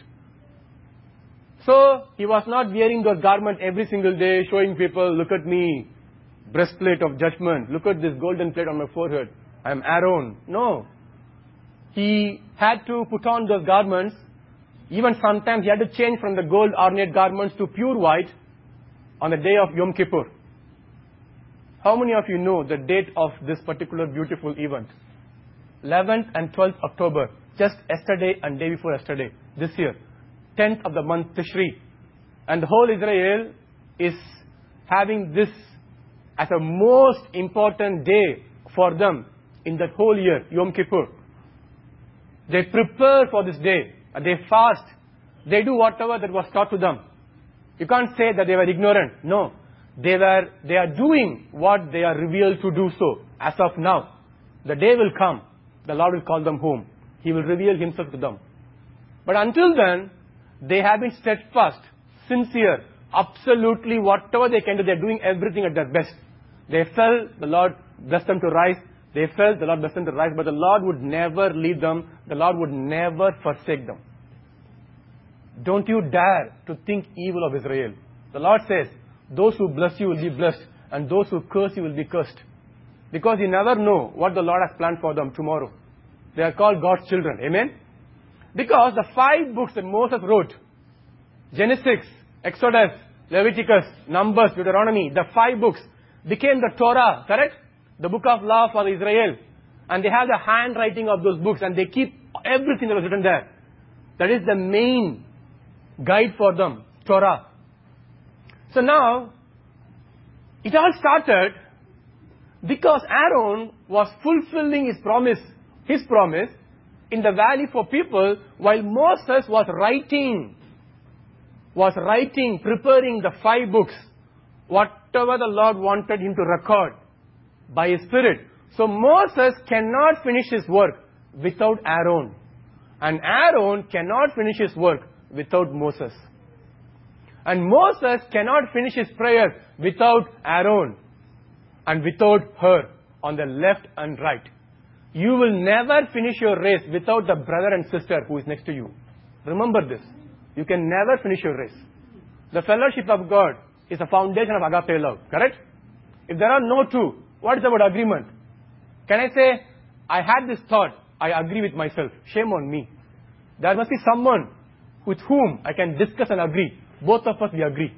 So, he was not wearing those garments every single day, showing people, look at me, breastplate of judgment, look at this golden plate on my forehead, I am Aaron. No. He had to put on those garments. Even sometimes he had to change from the gold ornate garments to pure white on the day of Yom Kippur. How many of you know the date of this particular beautiful event? eleventh and twelfth October. Just yesterday and day before yesterday. This year. tenth of the month Tishri. And the whole Israel is having this as a most important day for them in that whole year, Yom Kippur. They prepare for this day. They fast. They do whatever that was taught to them. You can't say that they were ignorant. No. They were, they are doing what they are revealed to do so as of now. The day will come. The Lord will call them home. He will reveal Himself to them. But until then, they have been steadfast, sincere, absolutely whatever they can do, they are doing everything at their best. They felt the Lord blessed them to rise. They felt the Lord blessed them to rise, but the Lord would never leave them. The Lord would never forsake them. Don't you dare to think evil of Israel. The Lord says, those who bless you will be blessed, and those who curse you will be cursed. Because you never know what the Lord has planned for them tomorrow. They are called God's children. Amen? Because the five books that Moses wrote, Genesis, Exodus, Leviticus, Numbers, Deuteronomy, the five books became the Torah, correct? The book of law for Israel. And they have the handwriting of those books, and they keep everything that was written there. That is the main guide for them. Torah. So now, it all started because Aaron was fulfilling his promise, his promise in the valley for people, while Moses was writing, was writing, preparing the five books, whatever the Lord wanted him to record by his Spirit. So Moses cannot finish his work without Aaron. And Aaron cannot finish his work without Moses. And Moses cannot finish his prayers without Aaron and without her on the left and right. You will never finish your race without the brother and sister who is next to you. Remember this. You can never finish your race. The fellowship of God is the foundation of agape love. Correct? If there are no two, what is about agreement? Can I say, I had this thought, I agree with myself. Shame on me. There must be someone with whom I can discuss and agree. Both of us, we agree.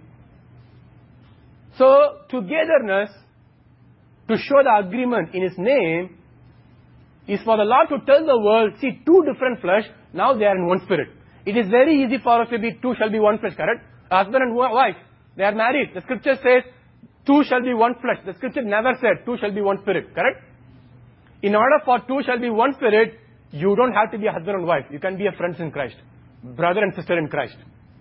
So, togetherness, to show the agreement in His name, is for the Lord to tell the world, see, two different flesh, now they are in one spirit. It is very easy for us to be, two shall be one flesh, correct? Husband and wife, they are married. The scripture says, two shall be one flesh. The scripture never said, two shall be one spirit, correct? In order for two shall be one spirit, you don't have to be a husband and wife. You can be a friends in Christ. Brother and sister in Christ.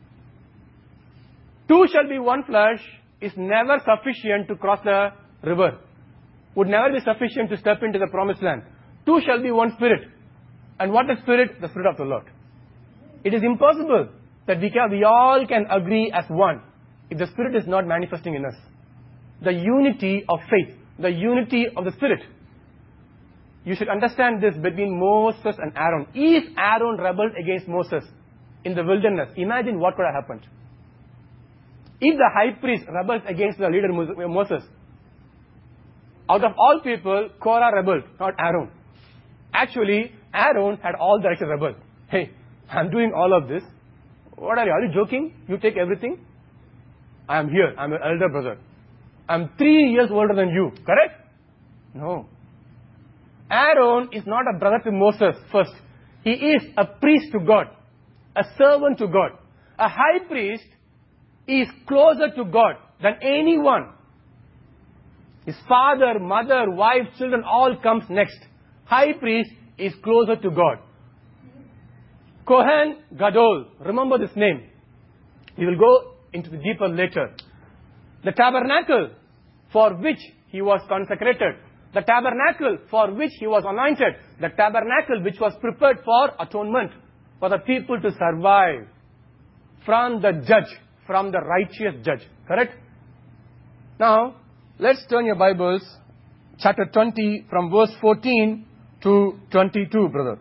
Two shall be one flesh is never sufficient to cross the river. Would never be sufficient to step into the promised land. Two shall be one spirit. And what is spirit? The Spirit of the Lord. It is impossible that we can, we all can agree as one if the Spirit is not manifesting in us. The unity of faith, the unity of the Spirit. You should understand this between Moses and Aaron. If Aaron rebelled against Moses in the wilderness, imagine what could have happened. If the high priest rebels against the leader Moses, out of all people, Korah rebelled, not Aaron. Actually, Aaron had all the right to rebel. Hey, I'm doing all of this. What are you? Are you joking? You take everything? I am here. I'm your elder brother. I'm three years older than you. Correct? No. Aaron is not a brother to Moses first. He is a priest to God. A servant to God. A high priest is closer to God than anyone. His father, mother, wife, children, all comes next. High priest is closer to God. Kohen Gadol. Remember this name. We will go into the deeper later. The tabernacle for which he was consecrated. The tabernacle for which he was anointed. The tabernacle which was prepared for atonement. For the people to survive from the judge, from the righteous judge. Correct? Now, let's turn your Bibles, chapter twenty, from verse fourteen to twenty-two, brother.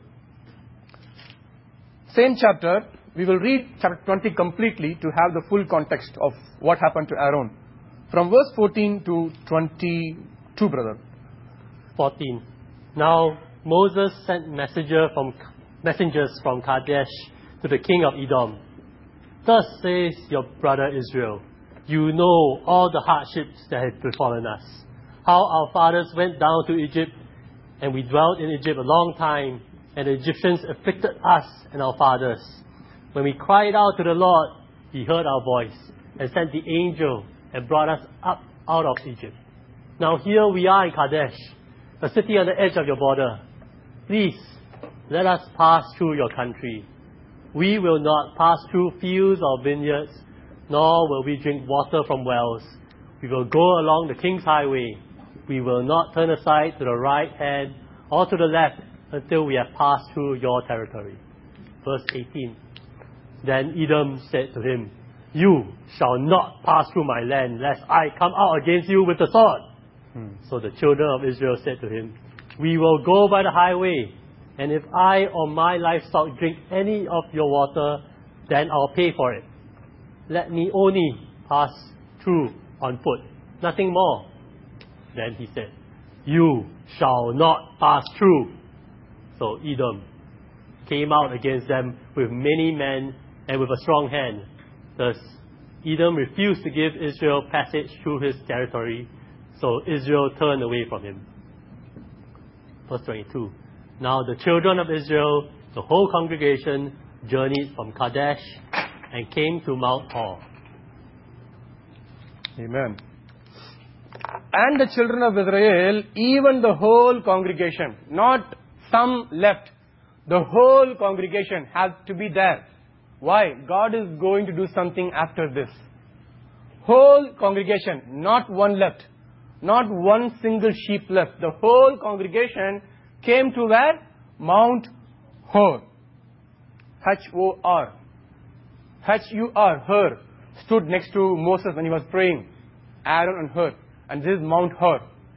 Same chapter, we will read chapter twenty completely to have the full context of what happened to Aaron. From verse fourteen to twenty-two, brother. fourteen. Now Moses sent messenger from, messengers from Kadesh to the king of Edom. Thus says your brother Israel, you know all the hardships that had befallen us, how our fathers went down to Egypt, and we dwelt in Egypt a long time, and the Egyptians afflicted us and our fathers. When we cried out to the Lord, He heard our voice, and sent the angel, and brought us up out of Egypt. Now here we are in Kadesh, a city on the edge of your border. Please, let us pass through your country. We will not pass through fields or vineyards, nor will we drink water from wells. We will go along the king's highway. We will not turn aside to the right hand or to the left until we have passed through your territory. Verse eighteen. Then Edom said to him, you shall not pass through my land, lest I come out against you with the sword. Hmm. So the children of Israel said to him, we will go by the highway, and if I or my livestock drink any of your water, then I'll pay for it. Let me only pass through on foot, nothing more. Then he said, you shall not pass through. So Edom came out against them with many men and with a strong hand. Thus Edom refused to give Israel passage through his territory, so Israel turned away from him. Verse twenty-two. Now the children of Israel, the whole congregation, journeyed from Kadesh and came to Mount Hor. Amen. And the children of Israel, even the whole congregation, not some left, the whole congregation has to be there. Why? God is going to do something after this. Whole congregation, not one left, not one single sheep left. The whole congregation came to where? Mount Hor. H O R. H U R, Hur, stood next to Moses when he was praying. Aaron and Hur. And this is Mount Hor.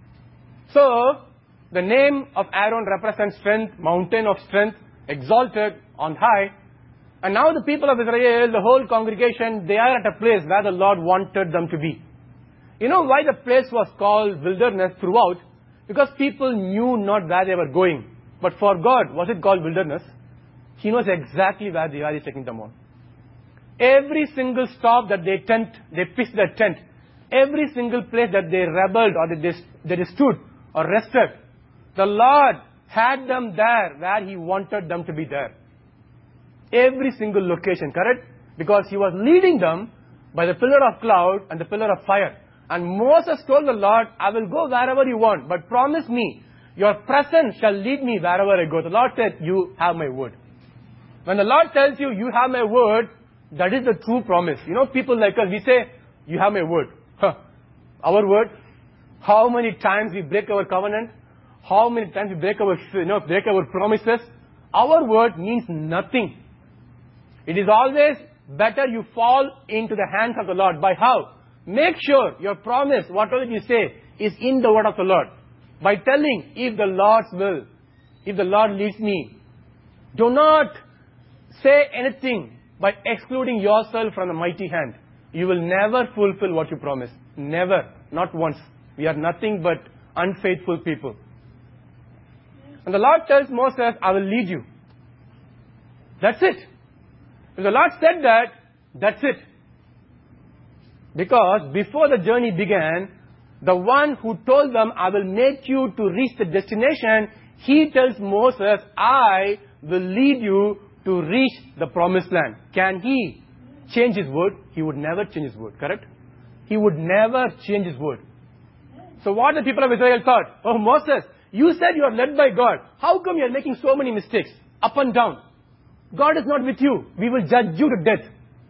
So, the name of Aaron represents strength, mountain of strength, exalted on high. And now the people of Israel, the whole congregation, they are at a place where the Lord wanted them to be. You know why the place was called wilderness throughout? Because people knew not where they were going. But for God, was it called wilderness? He knows exactly where they are. He's taking them on. Every single stop that they tent, they pitched their tent. Every single place that they rebelled or that they, that they stood or rested, the Lord had them there where He wanted them to be there. Every single location, correct? Because He was leading them by the pillar of cloud and the pillar of fire. And Moses told the Lord, I will go wherever you want, but promise me, your presence shall lead me wherever I go. The Lord said, you have my word. When the Lord tells you, you have my word, that is the true promise. You know, people like us, we say, you have my word. Huh. Our word? How many times we break our covenant? How many times we break our, you know, break our promises? Our word means nothing. It is always better you fall into the hands of the Lord. By how? Make sure your promise, whatever you say, is in the word of the Lord. By telling, if the Lord's will, if the Lord leads me. Do not say anything by excluding yourself from the mighty hand. You will never fulfill what you promise. Never. Not once. We are nothing but unfaithful people. And the Lord tells Moses, I will lead you. That's it. If the Lord said that, that's it. Because before the journey began, the one who told them, I will make you to reach the destination, he tells Moses, I will lead you to reach the promised land. Can he change his word? He would never change his word, correct? He would never change his word. So what the people of Israel thought? Oh, Moses, you said you are led by God. How come you are making so many mistakes? Up and down. God is not with you. We will judge you to death.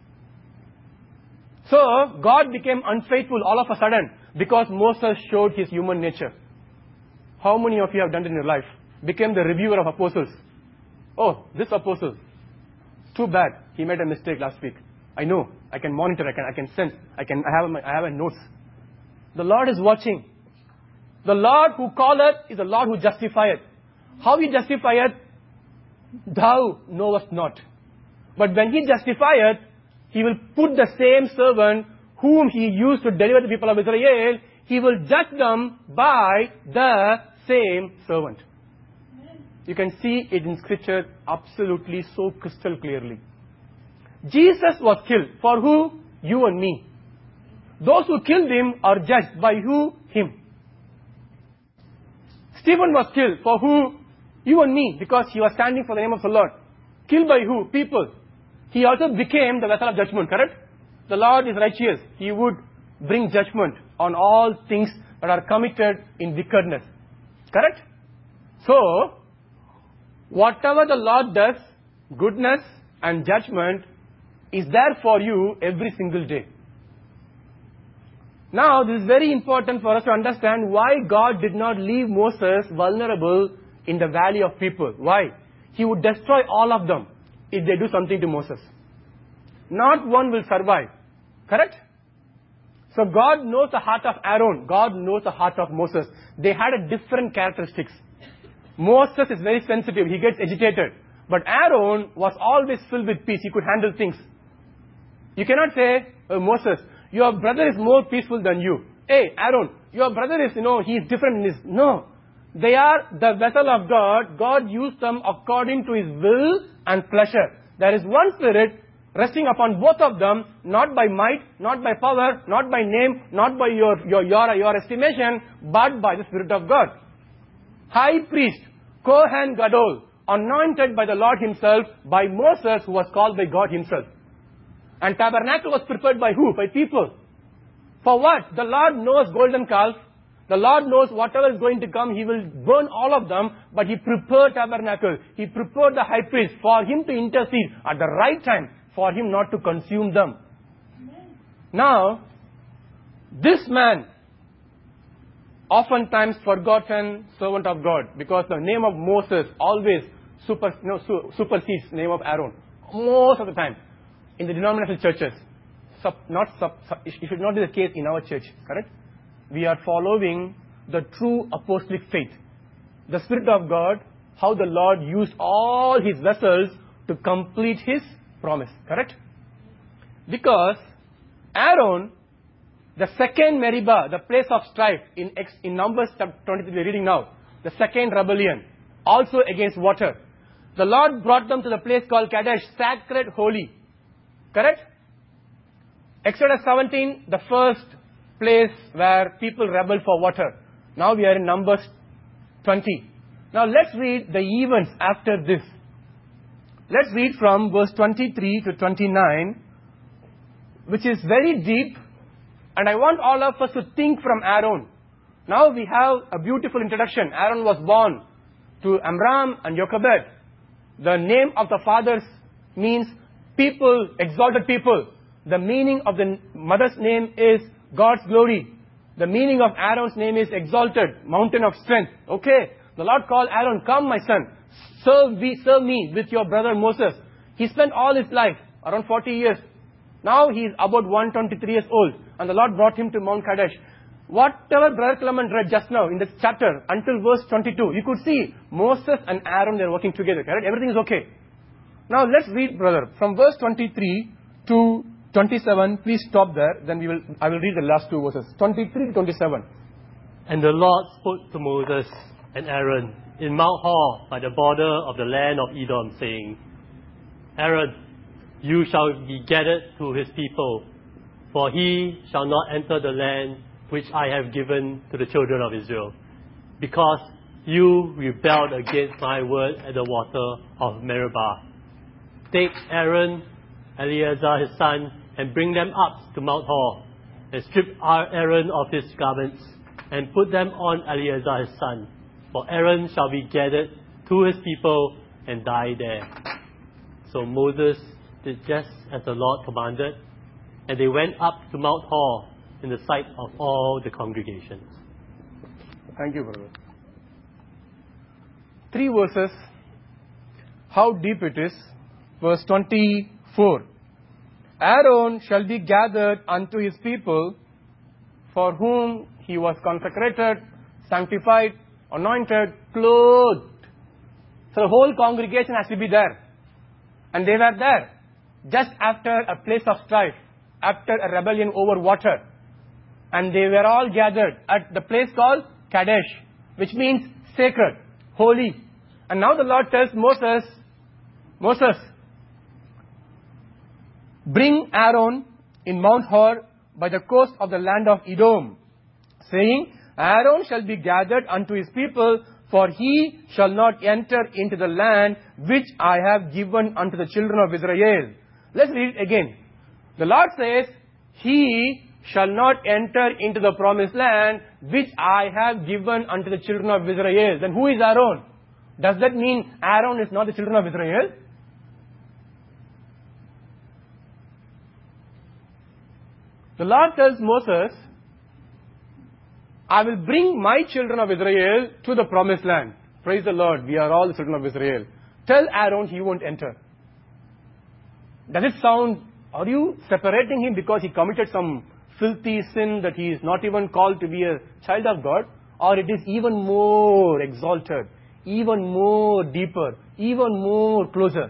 So, God became unfaithful all of a sudden because Moses showed his human nature. How many of you have done it in your life? Became the reviewer of apostles. Oh, this apostle. Too bad. He made a mistake last week. I know. I can monitor. I can, I can sense. I can, I have my, I have a notes. The Lord is watching. The Lord who calleth is the Lord who justifieth. How He justifieth? Thou knowest not. But when He justifieth, He will put the same servant whom He used to deliver the people of Israel, He will judge them by the same servant. You can see it in Scripture absolutely so crystal clearly. Jesus was killed. For who? You and me. Those who killed Him are judged by who? Him. Stephen was killed. For who? You and me. Because he was standing for the name of the Lord. Killed by who? People. He also became the vessel of judgment, correct? The Lord is righteous. He would bring judgment on all things that are committed in wickedness. Correct? So, whatever the Lord does, goodness and judgment is there for you every single day. Now, this is very important for us to understand why God did not leave Moses vulnerable in the valley of people. Why? He would destroy all of them if they do something to Moses. Not one will survive. Correct? So God knows the heart of Aaron. God knows the heart of Moses. They had a different characteristics. Moses is very sensitive. He gets agitated. But Aaron was always filled with peace. He could handle things. You cannot say, oh, Moses, your brother is more peaceful than you. Hey, Aaron, your brother is, you know, he is different in this. No. They are the vessel of God. God used them according to His will and pleasure. There is one Spirit resting upon both of them, not by might, not by power, not by name, not by your, your, your, your estimation, but by the Spirit of God. High priest, Kohen Gadol, anointed by the Lord Himself, by Moses, who was called by God Himself. And tabernacle was prepared by who? By people. For what? The Lord knows golden calf. The Lord knows whatever is going to come, He will burn all of them, but He prepared tabernacle. He prepared the high priest for Him to intercede at the right time, for Him not to consume them. Amen. Now, this man, oftentimes forgotten servant of God, because the name of Moses always super, no, su, supersedes the name of Aaron. Most of the time, in the denominational churches. Sub, not sub, sub, it should not be the case in our church, correct? We are following the true apostolic faith. The Spirit of God, how the Lord used all His vessels to complete His promise, correct? Because Aaron, the second Meribah, the place of strife, in, in Numbers twenty-three, we are reading now, the second rebellion, also against water. The Lord brought them to the place called Kadesh, sacred, holy. Correct? Exodus seventeen, the first place where people rebel for water. Now we are in Numbers twenty. Now let's read the events after this. Let's read from verse twenty-three to twenty-nine, which is very deep, and I want all of us to think from Aaron. Now we have a beautiful introduction. Aaron was born to Amram and Jochebed. The name of the fathers means people, exalted people. The meaning of the mother's name is God's glory. The meaning of Aaron's name is exalted, mountain of strength. Okay, the Lord called Aaron, come my son, serve me, serve me with your brother Moses. He spent all his life, around forty years. Now he is about one hundred twenty-three years old, and the Lord brought him to Mount Kadesh. Whatever Brother Clement read just now in this chapter, until verse twenty-two, you could see Moses and Aaron, they are working together, correct? Everything is okay. Now let's read, brother, from verse twenty-three to twenty-seven. Please stop there, then we will. I will read the last two verses, twenty-three to twenty-seven. And the Lord spoke to Moses and Aaron in Mount Hor by the border of the land of Edom, saying, Aaron, you shall be gathered to his people, for he shall not enter the land which I have given to the children of Israel, because you rebelled against my word at the water of Meribah. Take Aaron, Eleazar his son, and bring them up to Mount Hor, and strip Aaron of his garments, and put them on Eleazar his son. For Aaron shall be gathered to his people and die there. So Moses did just as the Lord commanded, and they went up to Mount Hor in the sight of all the congregations. Thank you, brother. Three verses. How deep it is. Verse twenty-four. Aaron shall be gathered unto his people, for whom he was consecrated, sanctified, anointed, clothed. So the whole congregation has to be there. And they were there just after a place of strife, after a rebellion over water. And they were all gathered at the place called Kadesh, which means sacred, holy. And now the Lord tells Moses, Moses, bring Aaron in Mount Hor by the coast of the land of Edom, saying, Aaron shall be gathered unto his people, for he shall not enter into the land which I have given unto the children of Israel. Let's read it again. The Lord says, he shall not enter into the promised land which I have given unto the children of Israel. Then who is Aaron? Does that mean Aaron is not the children of Israel? The Lord tells Moses, I will bring my children of Israel to the promised land. Praise the Lord, we are all the children of Israel. Tell Aaron he won't enter. Does it sound, are you separating him because he committed some filthy sin that he is not even called to be a child of God? Or it is even more exalted, even more deeper, even more closer?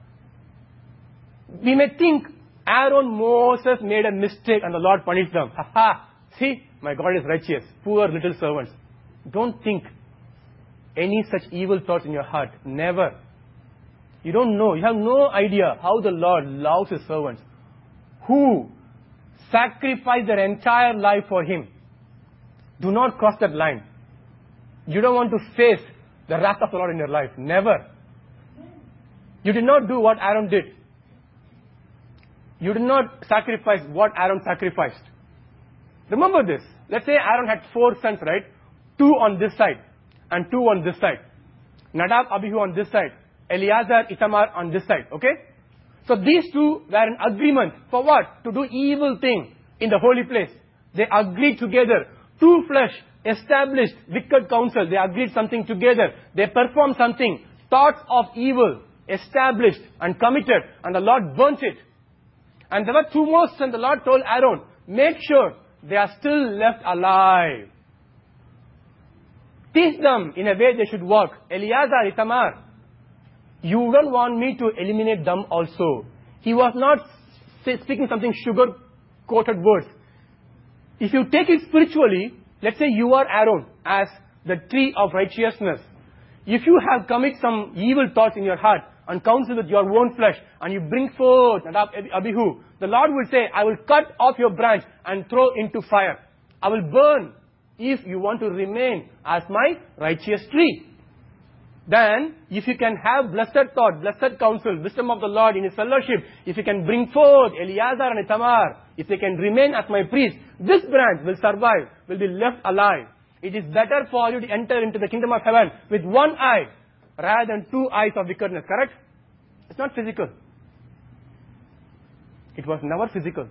We may think Aaron, Moses made a mistake and the Lord punished them. Ha ha! See, my God is righteous. Poor little servants. Don't think any such evil thoughts in your heart. Never. You don't know. You have no idea how the Lord loves His servants, who sacrifice their entire life for Him. Do not cross that line. You don't want to face the wrath of the Lord in your life. Never. You did not do what Aaron did. You did not sacrifice what Aaron sacrificed. Remember this. Let's say Aaron had four sons, right? Two on this side and two on this side. Nadab, Abihu on this side. Eleazar, Ithamar on this side. Okay? So these two were in agreement. For what? To do evil thing in the holy place. They agreed together. Two flesh established wicked counsel. They agreed something together. They performed something. Thoughts of evil established and committed. And the Lord burnt it. And there were two more sons. The Lord told Aaron, make sure they are still left alive. Teach them in a way they should walk. Eleazar, Ithamar, you don't want me to eliminate them also. He was not say, speaking something sugar-coated words. If you take it spiritually, let's say you are Aaron as the tree of righteousness. If you have commit some evil thoughts in your heart and counsel with your own flesh and you bring forth Nadab, Abihu, the Lord will say, I will cut off your branch and throw into fire. I will burn if you want to remain as my righteous tree. Then, if you can have blessed thought, blessed counsel, wisdom of the Lord in His fellowship, if you can bring forth Eleazar and Ithamar, if they can remain as my priest, this branch will survive, will be left alive. It is better for you to enter into the kingdom of heaven with one eye rather than two eyes of wickedness, correct? It's not physical. It was never physical.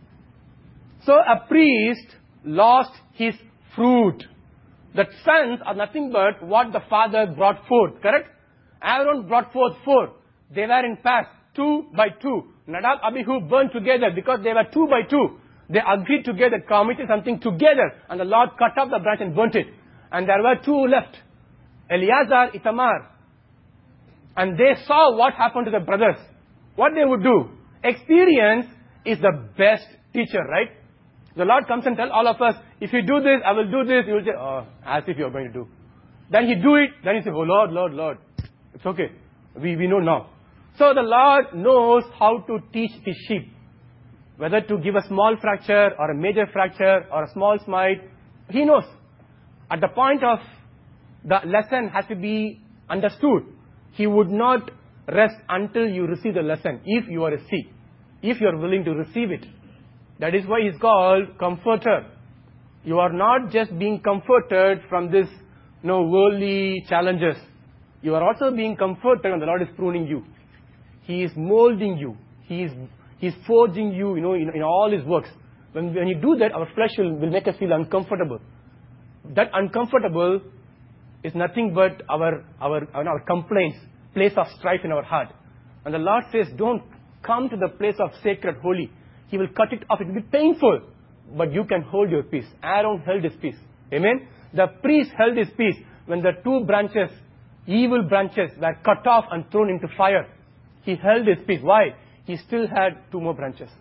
So a priest lost his fruit. The sons are nothing but what the father brought forth, correct? Aaron brought forth four. They were in path, two by two. Nadab, Abihu burned together because they were two by two. They agreed together, committed something together, and the Lord cut off the branch and burnt it. And there were two left, Eleazar, Ithamar. And they saw what happened to the brothers. What they would do. Experience is the best teacher, right? The Lord comes and tells all of us, if you do this, I will do this. You will say, oh, as if you are going to do. Then He do it. Then He says, oh Lord, Lord, Lord. It's okay. We, we know now. So the Lord knows how to teach His sheep. Whether to give a small fracture or a major fracture or a small smite. He knows. At the point of the lesson has to be understood. He would not rest until you receive the lesson. If you are a seed. If you are willing to receive it. That is why He's called Comforter. You are not just being comforted from this, you know, worldly challenges. You are also being comforted when the Lord is pruning you. He is molding you. He is, he is forging you, you know, in, in all His works. When, when you do that, our flesh will, will make us feel uncomfortable. That uncomfortable is nothing but our, our, our complaints, place of strife in our heart. And the Lord says, don't come to the place of sacred, holy. He will cut it off. It will be painful. But you can hold your peace. Aaron held his peace. Amen? The priest held his peace when the two branches, evil branches, were cut off and thrown into fire. He held his peace. Why? He still had two more branches.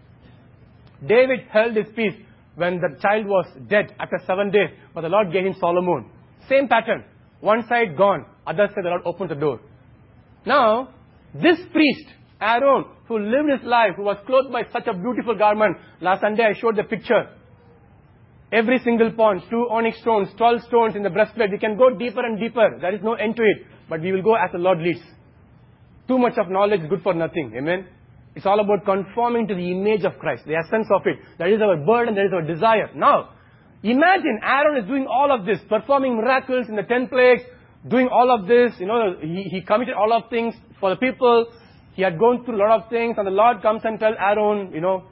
David held his peace when the child was dead after seven days. But the Lord gave him Solomon. Same pattern. One side gone. Other side the Lord opened the door. Now, this priest, Aaron, who lived his life, who was clothed by such a beautiful garment. Last Sunday I showed the picture. Every single point, two onyx stones, twelve stones in the breastplate. We can go deeper and deeper. There is no end to it. But we will go as the Lord leads. Too much of knowledge is good for nothing. Amen? It's all about conforming to the image of Christ, the essence of it. That is our burden, that is our desire. Now, imagine Aaron is doing all of this, performing miracles in the ten plagues, doing all of this. You know, he, he committed all of things for the people. He had gone through a lot of things, and the Lord comes and tells Aaron, you know,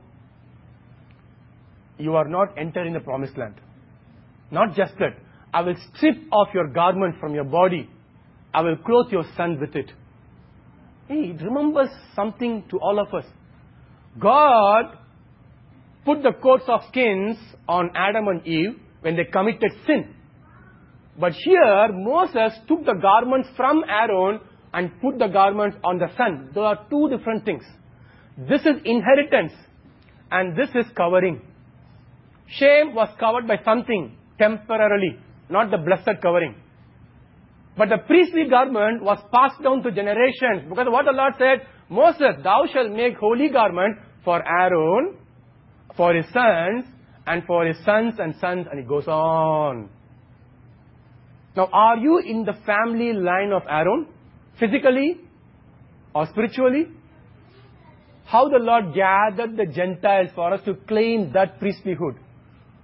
you are not entering the promised land. Not just that. I will strip off your garment from your body. I will clothe your son with it. Hey, it remembers something to all of us. God put the coats of skins on Adam and Eve when they committed sin. But here, Moses took the garments from Aaron and put the garments on the son. There are two different things. This is inheritance and this is covering. Shame was covered by something temporarily, not the blessed covering. But the priestly garment was passed down to generations. Because what the Lord said, Moses, thou shalt make holy garment for Aaron, for his sons, and for his sons and sons, and it goes on. Now, are you in the family line of Aaron? Physically or spiritually? How the Lord gathered the Gentiles for us to claim that priestlyhood.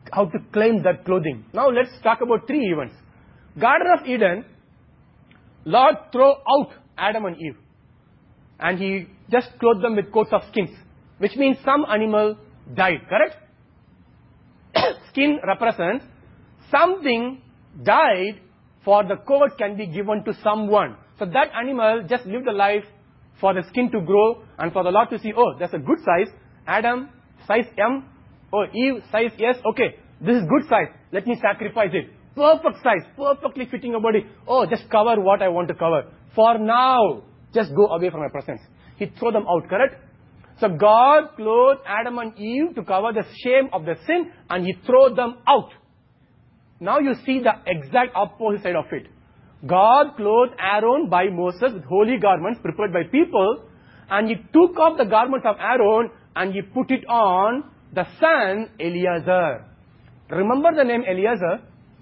how to claim that clothing. Now let's talk about three events. Garden of Eden, Lord throw out Adam and Eve. And he just clothed them with coats of skins. Which means some animal died, correct? Skin represents something died for the coat can be given to someone. So that animal just lived a life for the skin to grow and for the Lord to see, oh, that's a good size. Adam, size M. Oh, Eve, size S. Okay, this is good size. Let me sacrifice it. Perfect size, perfectly fitting your body. Oh, just cover what I want to cover. For now, just go away from my presence. He threw them out, correct? So God clothed Adam and Eve to cover the shame of the sin and he threw them out. Now you see the exact opposite side of it. God clothed Aaron by Moses with holy garments prepared by people, and he took off the garments of Aaron and he put it on the son Eleazar. Remember the name Eleazar?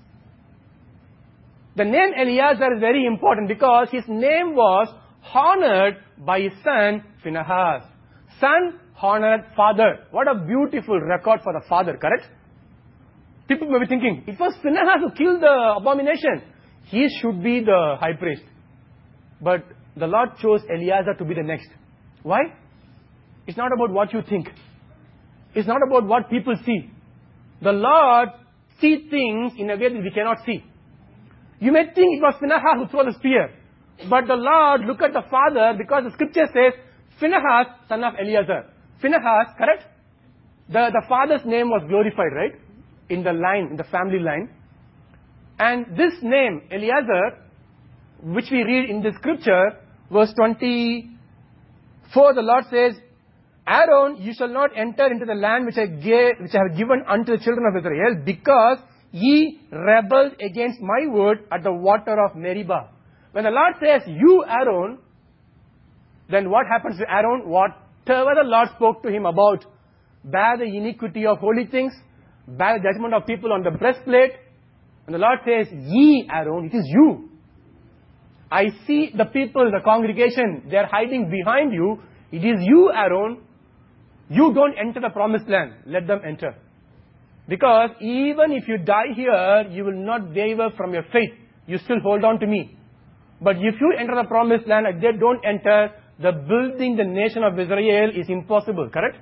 The name Eleazar is very important because his name was honored by his son Phinehas. Son honored father. What a beautiful record for the father, correct? People may be thinking, it was Phinehas who killed the abomination. He should be the high priest. But the Lord chose Eleazar to be the next. Why? It's not about what you think. It's not about what people see. The Lord sees things in a way that we cannot see. You may think it was Phinehas who threw the spear. But the Lord looked at the father because the scripture says, Phinehas, son of Eleazar. Phinehas, correct? The, the father's name was glorified, right? In the line, in the family line. And this name, Eleazar, which we read in the scripture, verse twenty-four, the Lord says, Aaron, you shall not enter into the land which I gave, which I have given unto the children of Israel, because ye rebelled against my word at the water of Meribah. When the Lord says, you, Aaron, then what happens to Aaron? Whatever the Lord spoke to him about, bear the iniquity of holy things, bear the judgment of people on the breastplate. And the Lord says, ye, Aaron, it is you. I see the people, the congregation, they are hiding behind you. It is you, Aaron. You don't enter the promised land. Let them enter. Because even if you die here, you will not waver from your faith. You still hold on to me. But if you enter the promised land and they don't enter, the building the nation of Israel is impossible, correct?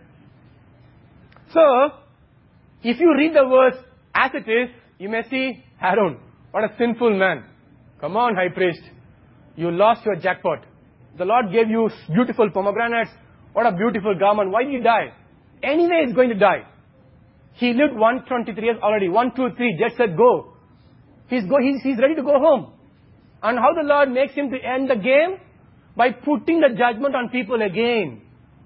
So, if you read the verse as it is, you may see, Aaron, what a sinful man. Come on, high priest. You lost your jackpot. The Lord gave you beautiful pomegranates. What a beautiful garment. Why did you die? Anyway, he's going to die. He lived one hundred twenty-three years already. One, two, three. Just said go. He's, go, he's, he's ready to go home. And how the Lord makes him to end the game? By putting the judgment on people again.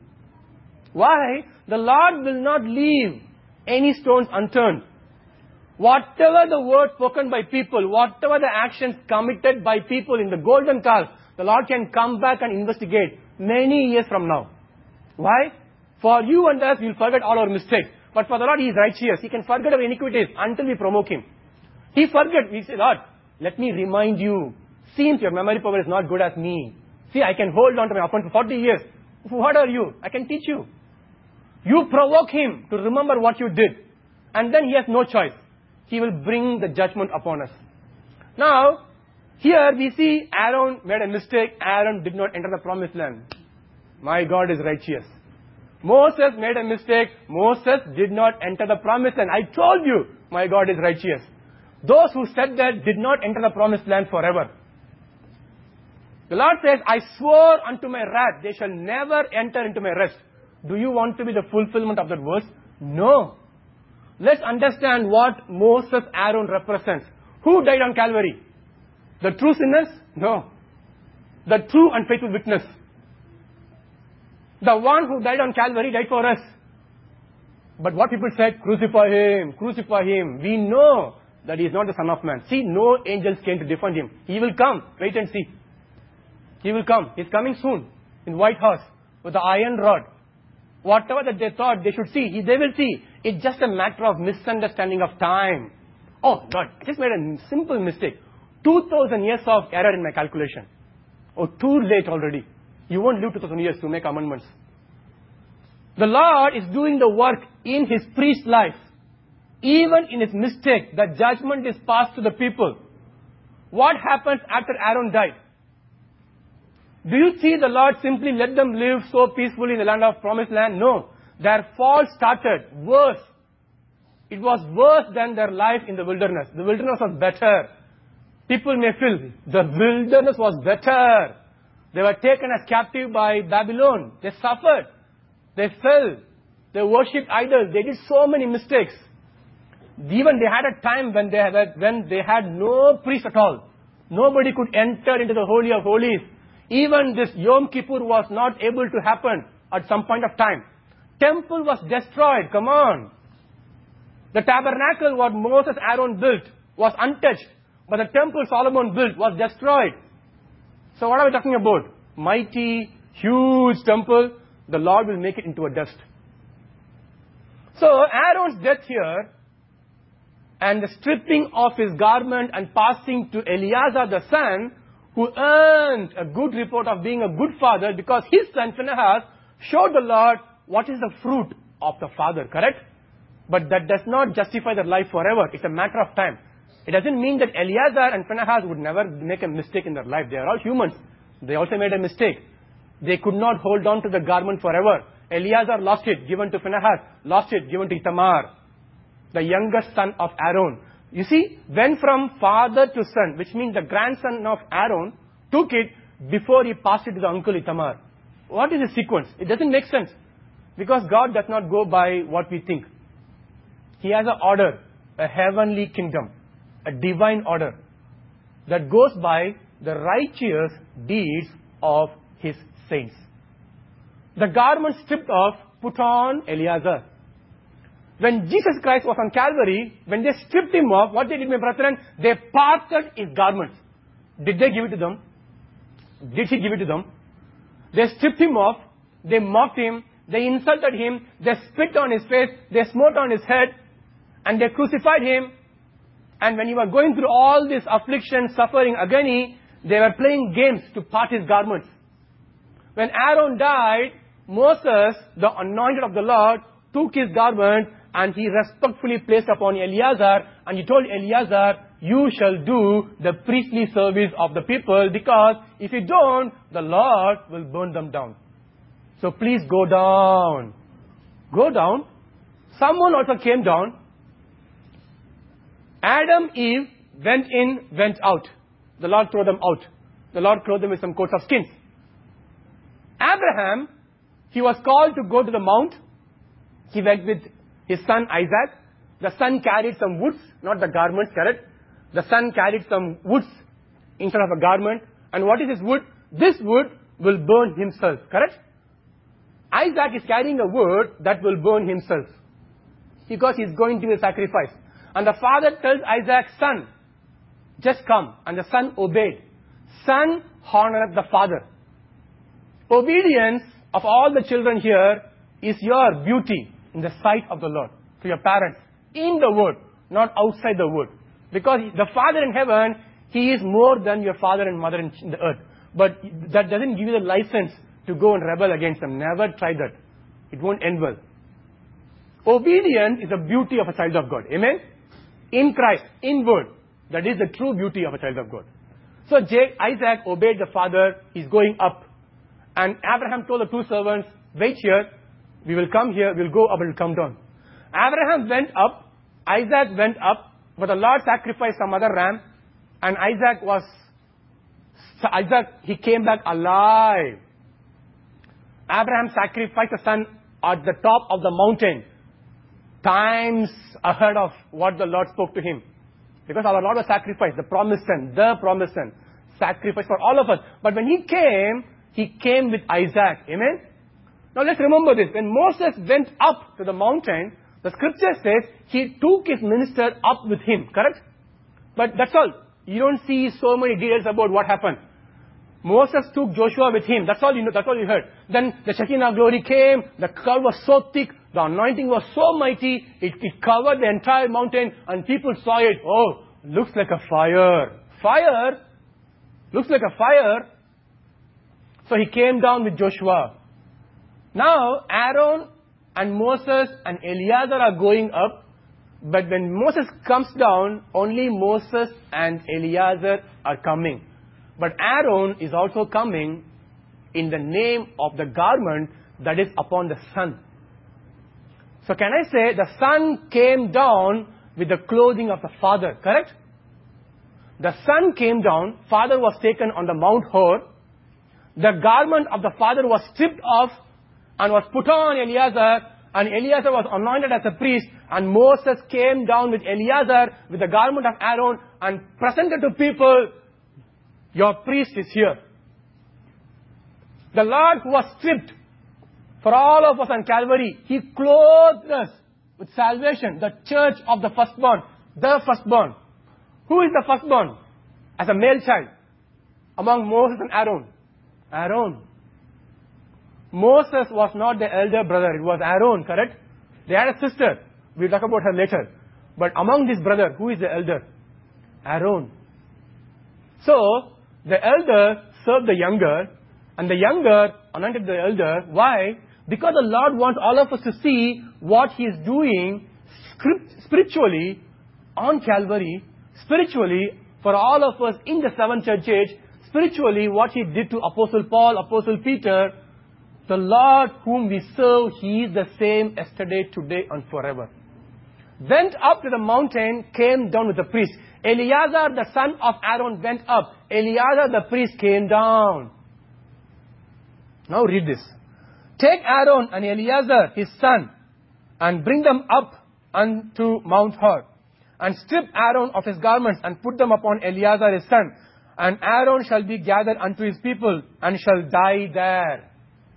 Why? The Lord will not leave any stones unturned. Whatever the word spoken by people, whatever the actions committed by people in the golden calf, the Lord can come back and investigate many years from now. Why? For you and us, we'll forget all our mistakes. But for the Lord, He is righteous. He can forget our iniquities until we provoke Him. He forget. We say, Lord, let me remind you. Since your memory power is not good as me. See, I can hold on to my offense for forty years. What are you? I can teach you. You provoke Him to remember what you did. And then He has no choice. He will bring the judgment upon us. Now, here we see Aaron made a mistake. Aaron did not enter the promised land. My God is righteous. Moses made a mistake. Moses did not enter the promised land. I told you, my God is righteous. Those who said that did not enter the promised land forever. The Lord says, I swore unto my wrath, they shall never enter into my rest. Do you want to be the fulfillment of that verse? No. Let's understand what Moses, Aaron represents. Who died on Calvary? The true sinners? No. The true and faithful witness. The one who died on Calvary died for us. But what people said, crucify Him, crucify Him. We know that He is not the Son of Man. See, no angels came to defend Him. He will come. Wait and see. He will come. He's coming soon. In white horse. With the iron rod. Whatever that they thought they should see, they will see. It's just a matter of misunderstanding of time. Oh, God, I just made a simple mistake. two thousand years of error in my calculation. Oh, too late already. You won't live two thousand years to make amendments. The Lord is doing the work in His priest life. Even in his mistake, the judgment is passed to the people. What happens after Aaron died? Do you see the Lord simply let them live so peacefully in the land of promised land? No. Their fall started worse. It was worse than their life in the wilderness. The wilderness was better. People may feel the wilderness was better. They were taken as captive by Babylon. They suffered. They fell. They worshipped idols. They did so many mistakes. Even they had a time when they had, when they had no priest at all. Nobody could enter into the Holy of Holies. Even this Yom Kippur was not able to happen at some point of time. Temple was destroyed. Come on. The tabernacle what Moses Aaron built was untouched. But the temple Solomon built was destroyed. So what are we talking about? Mighty, huge temple. The Lord will make it into a dust. So Aaron's death here and the stripping of his garment and passing to Eleazar the son, who earned a good report of being a good father because his son Phinehas showed the Lord what is the fruit of the father, correct? But that does not justify their life forever. It's a matter of time. It doesn't mean that Eleazar and Phinehas would never make a mistake in their life. They are all humans. They also made a mistake. They could not hold on to the garment forever. Eleazar lost it, given to Phinehas. Lost it, given to Ithamar, the youngest son of Aaron. You see, went from father to son, which means the grandson of Aaron took it before he passed it to the uncle Ithamar. What is the sequence? It doesn't make sense. Because God does not go by what we think. He has an order, a heavenly kingdom, a divine order that goes by the righteous deeds of his saints. The garment stripped off, put on Eleazar. When Jesus Christ was on Calvary, when they stripped him off, what they did, my brethren? They parted his garments. Did they give it to them? Did he give it to them? They stripped him off. They mocked him. They insulted him. They spit on his face. They smote on his head. And they crucified him. And when he was going through all this affliction, suffering, agony, they were playing games to part his garments. When Aaron died, Moses, the anointed of the Lord, took his garment and he respectfully placed upon Eleazar, and he told Eleazar, you shall do the priestly service of the people, because if you don't, the Lord will burn them down. So please go down. Go down. Someone also came down. Adam, Eve went in, went out. The Lord threw them out. The Lord clothed them with some coats of skins. Abraham, he was called to go to the mount. He went with his son Isaac. The son carried some woods, not the garments, correct? The son carried some woods instead of a garment. And what is this wood? This wood will burn himself, correct? Isaac is carrying a wood that will burn himself, because he's going to be a sacrifice. And the father tells Isaac, son, just come. And the son obeyed. Son honoreth the father. Obedience of all the children here is your beauty in the sight of the Lord, to your parents, in the word, not outside the word. Because the Father in heaven, he is more than your father and mother in the earth. But that doesn't give you the license to go and rebel against them. Never try that. It won't end well. Obedience is the beauty of a child of God. Amen? In Christ, in word. That is the true beauty of a child of God. So Isaac obeyed the father. He's going up. And Abraham told the two servants, wait here. We will come here. We'll go up and we'll come down. Abraham went up. Isaac went up. But the Lord sacrificed some other ram. And Isaac was... So Isaac, he came back alive. Abraham sacrificed a son at the top of the mountain, times ahead of what the Lord spoke to him. Because our Lord was sacrificed, the promised son, the promised son, sacrificed for all of us. But when he came, he came with Isaac. Amen? Now let's remember this. When Moses went up to the mountain, the scripture says he took his minister up with him. Correct? But that's all. You don't see so many details about what happened. Moses took Joshua with him. That's all you know. That's all you heard. Then the Shekinah glory came. The cloud was so thick. The anointing was so mighty. It, it covered the entire mountain, and people saw it. Oh, looks like a fire. Fire? Looks like a fire. So he came down with Joshua. Now, Aaron and Moses and Eleazar are going up. But when Moses comes down, only Moses and Eleazar are coming. But Aaron is also coming in the name of the garment that is upon the Son. So can I say the Son came down with the clothing of the Father, correct? The Son came down, Father was taken on the Mount Hor. The garment of the Father was stripped off and was put on Eleazar, and Eleazar was anointed as a priest, and Moses came down with Eleazar with the garment of Aaron and presented to people, your priest is here. The Lord who was stripped for all of us on Calvary, He clothed us with salvation, the church of the firstborn, the firstborn. Who is the firstborn? As a male child, among Moses and Aaron. Aaron. Moses was not the elder brother, it was Aaron, correct? They had a sister. We'll talk about her later. But among this brother, who is the elder? Aaron. So, the elder served the younger, and the younger anointed the elder. Why? Because the Lord wants all of us to see what He is doing spiritually on Calvary, spiritually for all of us in the seventh church age, spiritually what He did to Apostle Paul, Apostle Peter. The Lord whom we serve, He is the same yesterday, today and forever. Went up to the mountain, came down with the priest. Eleazar, the son of Aaron, went up. Eleazar, the priest, came down. Now read this. Take Aaron and Eleazar, his son, and bring them up unto Mount Hor, and strip Aaron of his garments, and put them upon Eleazar his son. And Aaron shall be gathered unto his people, and shall die there.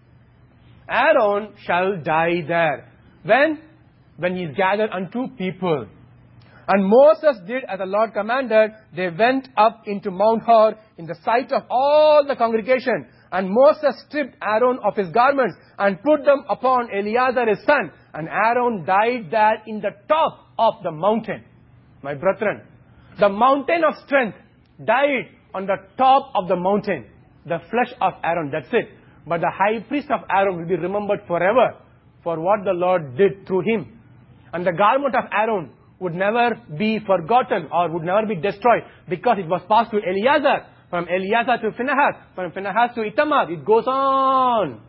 Aaron shall die there. When? When he is gathered unto people. And Moses did as the Lord commanded. They went up into Mount Hor in the sight of all the congregation. And Moses stripped Aaron of his garments and put them upon Eleazar his son. And Aaron died there in the top of the mountain. My brethren, the mountain of strength died on the top of the mountain. The flesh of Aaron, that's it. But the high priest of Aaron will be remembered forever for what the Lord did through him. And the garment of Aaron would never be forgotten or would never be destroyed, because it was passed to Eleazar, from Eleazar to Phinehas, from Phinehas to Ithamar. It goes on.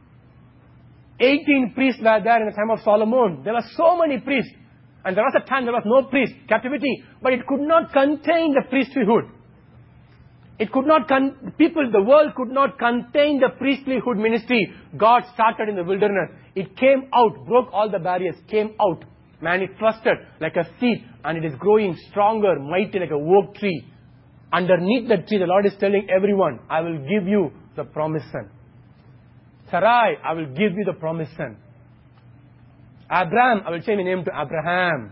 eighteen priests were there in the time of Solomon. There were so many priests. And there was a time there was no priest, captivity. But it could not contain the priesthood. It could not, con- people, the world could not contain the priestlyhood ministry God started in the wilderness. It came out, broke all the barriers, came out, manifested like a seed, and it is growing stronger, mighty like a oak tree. Underneath the tree, the Lord is telling everyone, I will give you the promised son. Sarai, I will give you the promised son. Abraham, I will change the name to Abraham.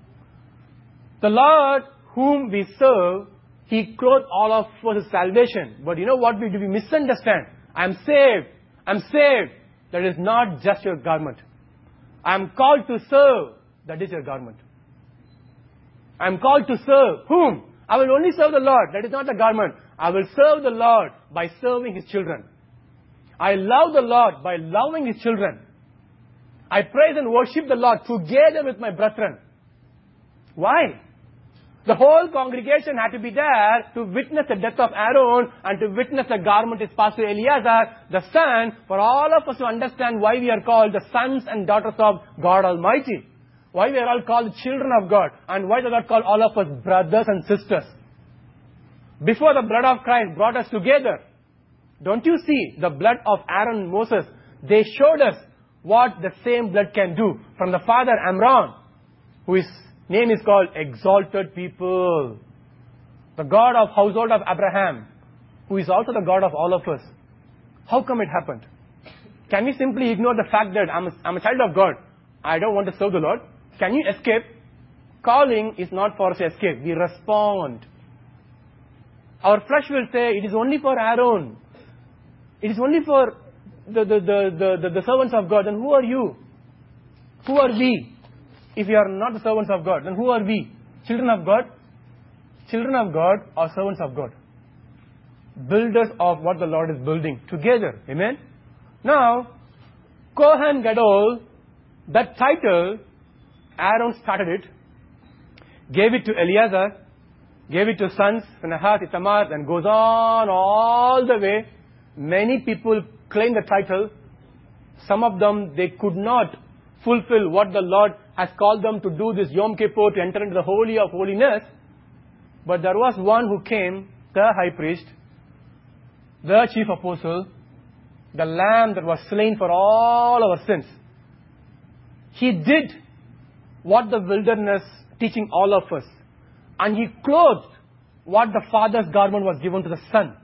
The Lord whom we serve, He clothed all of us with salvation. But you know what we do? We misunderstand. I am saved. I am saved. That is not just your garment. I am called to serve. That is your garment. I am called to serve. Whom? I will only serve the Lord. That is not the garment. I will serve the Lord by serving His children. I love the Lord by loving His children. I praise and worship the Lord together with my brethren. Why? The whole congregation had to be there to witness the death of Aaron and to witness the garment is passed to Eleazar, the son, for all of us to understand why we are called the sons and daughters of God Almighty. Why we are all called children of God, and why the Lord called all of us brothers and sisters. Before the blood of Christ brought us together, don't you see the blood of Aaron and Moses? They showed us what the same blood can do. From the father Amram, whose name is called Exalted People. The God of household of Abraham, who is also the God of all of us. How come it happened? Can we simply ignore the fact that I'm a, I'm a child of God, I don't want to serve the Lord? Can you escape? Calling is not for us to escape. We respond. Our flesh will say, it is only for Aaron. It is only for the, the, the, the, the, the servants of God. Then who are you? Who are we? If we are not the servants of God, then who are we? Children of God? Children of God or servants of God? Builders of what the Lord is building together. Amen? Now, Kohen Gadol, that title, Aaron started it. gave it to Eleazar, gave it to sons, Phinehas, Ithamar, and goes on all the way. Many people claim the title. Some of them, they could not fulfill what the Lord has called them to do, this Yom Kippur, to enter into the Holy of Holiness. But there was one who came, the high priest, the chief apostle, the lamb that was slain for all our sins. He did what the wilderness teaching all of us. And he clothed what the Father's garment was given to the Son.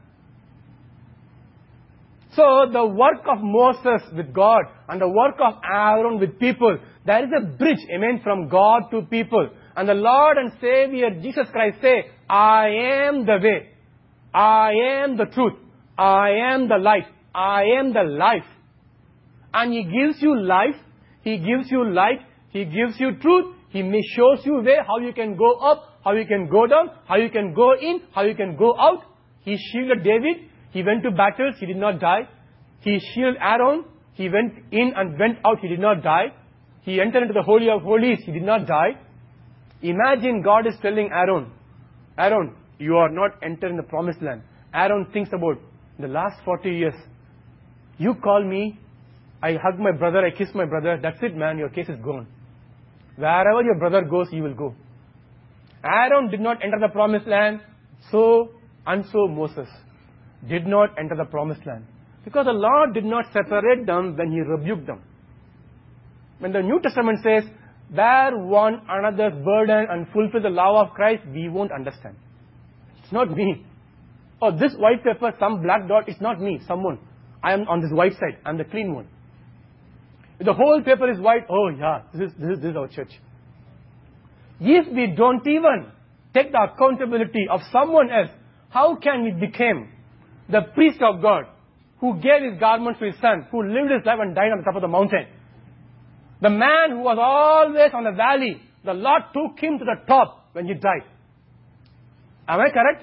So the work of Moses with God and the work of Aaron with people, there is a bridge, amen, from God to people. And the Lord and Savior Jesus Christ say, I am the way, I am the truth, I am the light, I am the life. And He gives you life, He gives you light, He gives you truth, He may shows you way, how you can go up, how you can go down, how you can go in, how you can go out. He shielded David. He went to battles, he did not die. He shielded Aaron. He went in and went out, he did not die. He entered into the Holy of Holies, he did not die. Imagine God is telling Aaron, Aaron, you are not entering the promised land. Aaron thinks about the last forty years. You call me, I hug my brother, I kiss my brother, that's it man, your case is gone. Wherever your brother goes, you will go. Aaron did not enter the promised land, so and so Moses did not enter the promised land. Because the Lord did not separate them when He rebuked them. When the New Testament says, bear one another's burden and fulfill the law of Christ, we won't understand. It's not me. Oh, this white paper, some black dot, it's not me, someone. I am on this white side, I'm the clean one. If the whole paper is white, oh yeah, this is, this is, this is our church. If we don't even take the accountability of someone else, how can we become the priest of God, who gave His garment to His Son, who lived His life and died on the top of the mountain? The man who was always on the valley, the Lord took him to the top when he died. Am I correct?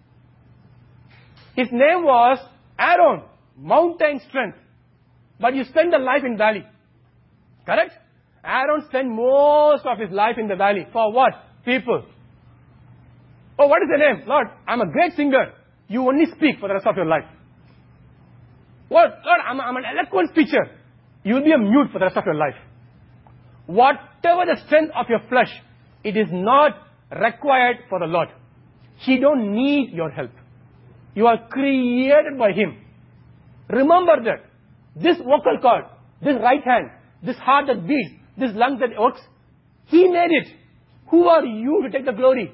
His name was Aaron, mountain strength. But you spend the life in valley. Correct? Aaron spent most of his life in the valley. For what? People. Oh, what is the name? Lord, I'm a great singer. You only speak for the rest of your life. What? Lord, I'm, I'm an eloquent speaker. You will be a mute for the rest of your life. Whatever the strength of your flesh, it is not required for the Lord. He don't need your help. You are created by Him. Remember that. This vocal cord, this right hand, this heart that beats, this lung that works, He made it. Who are you to take the glory?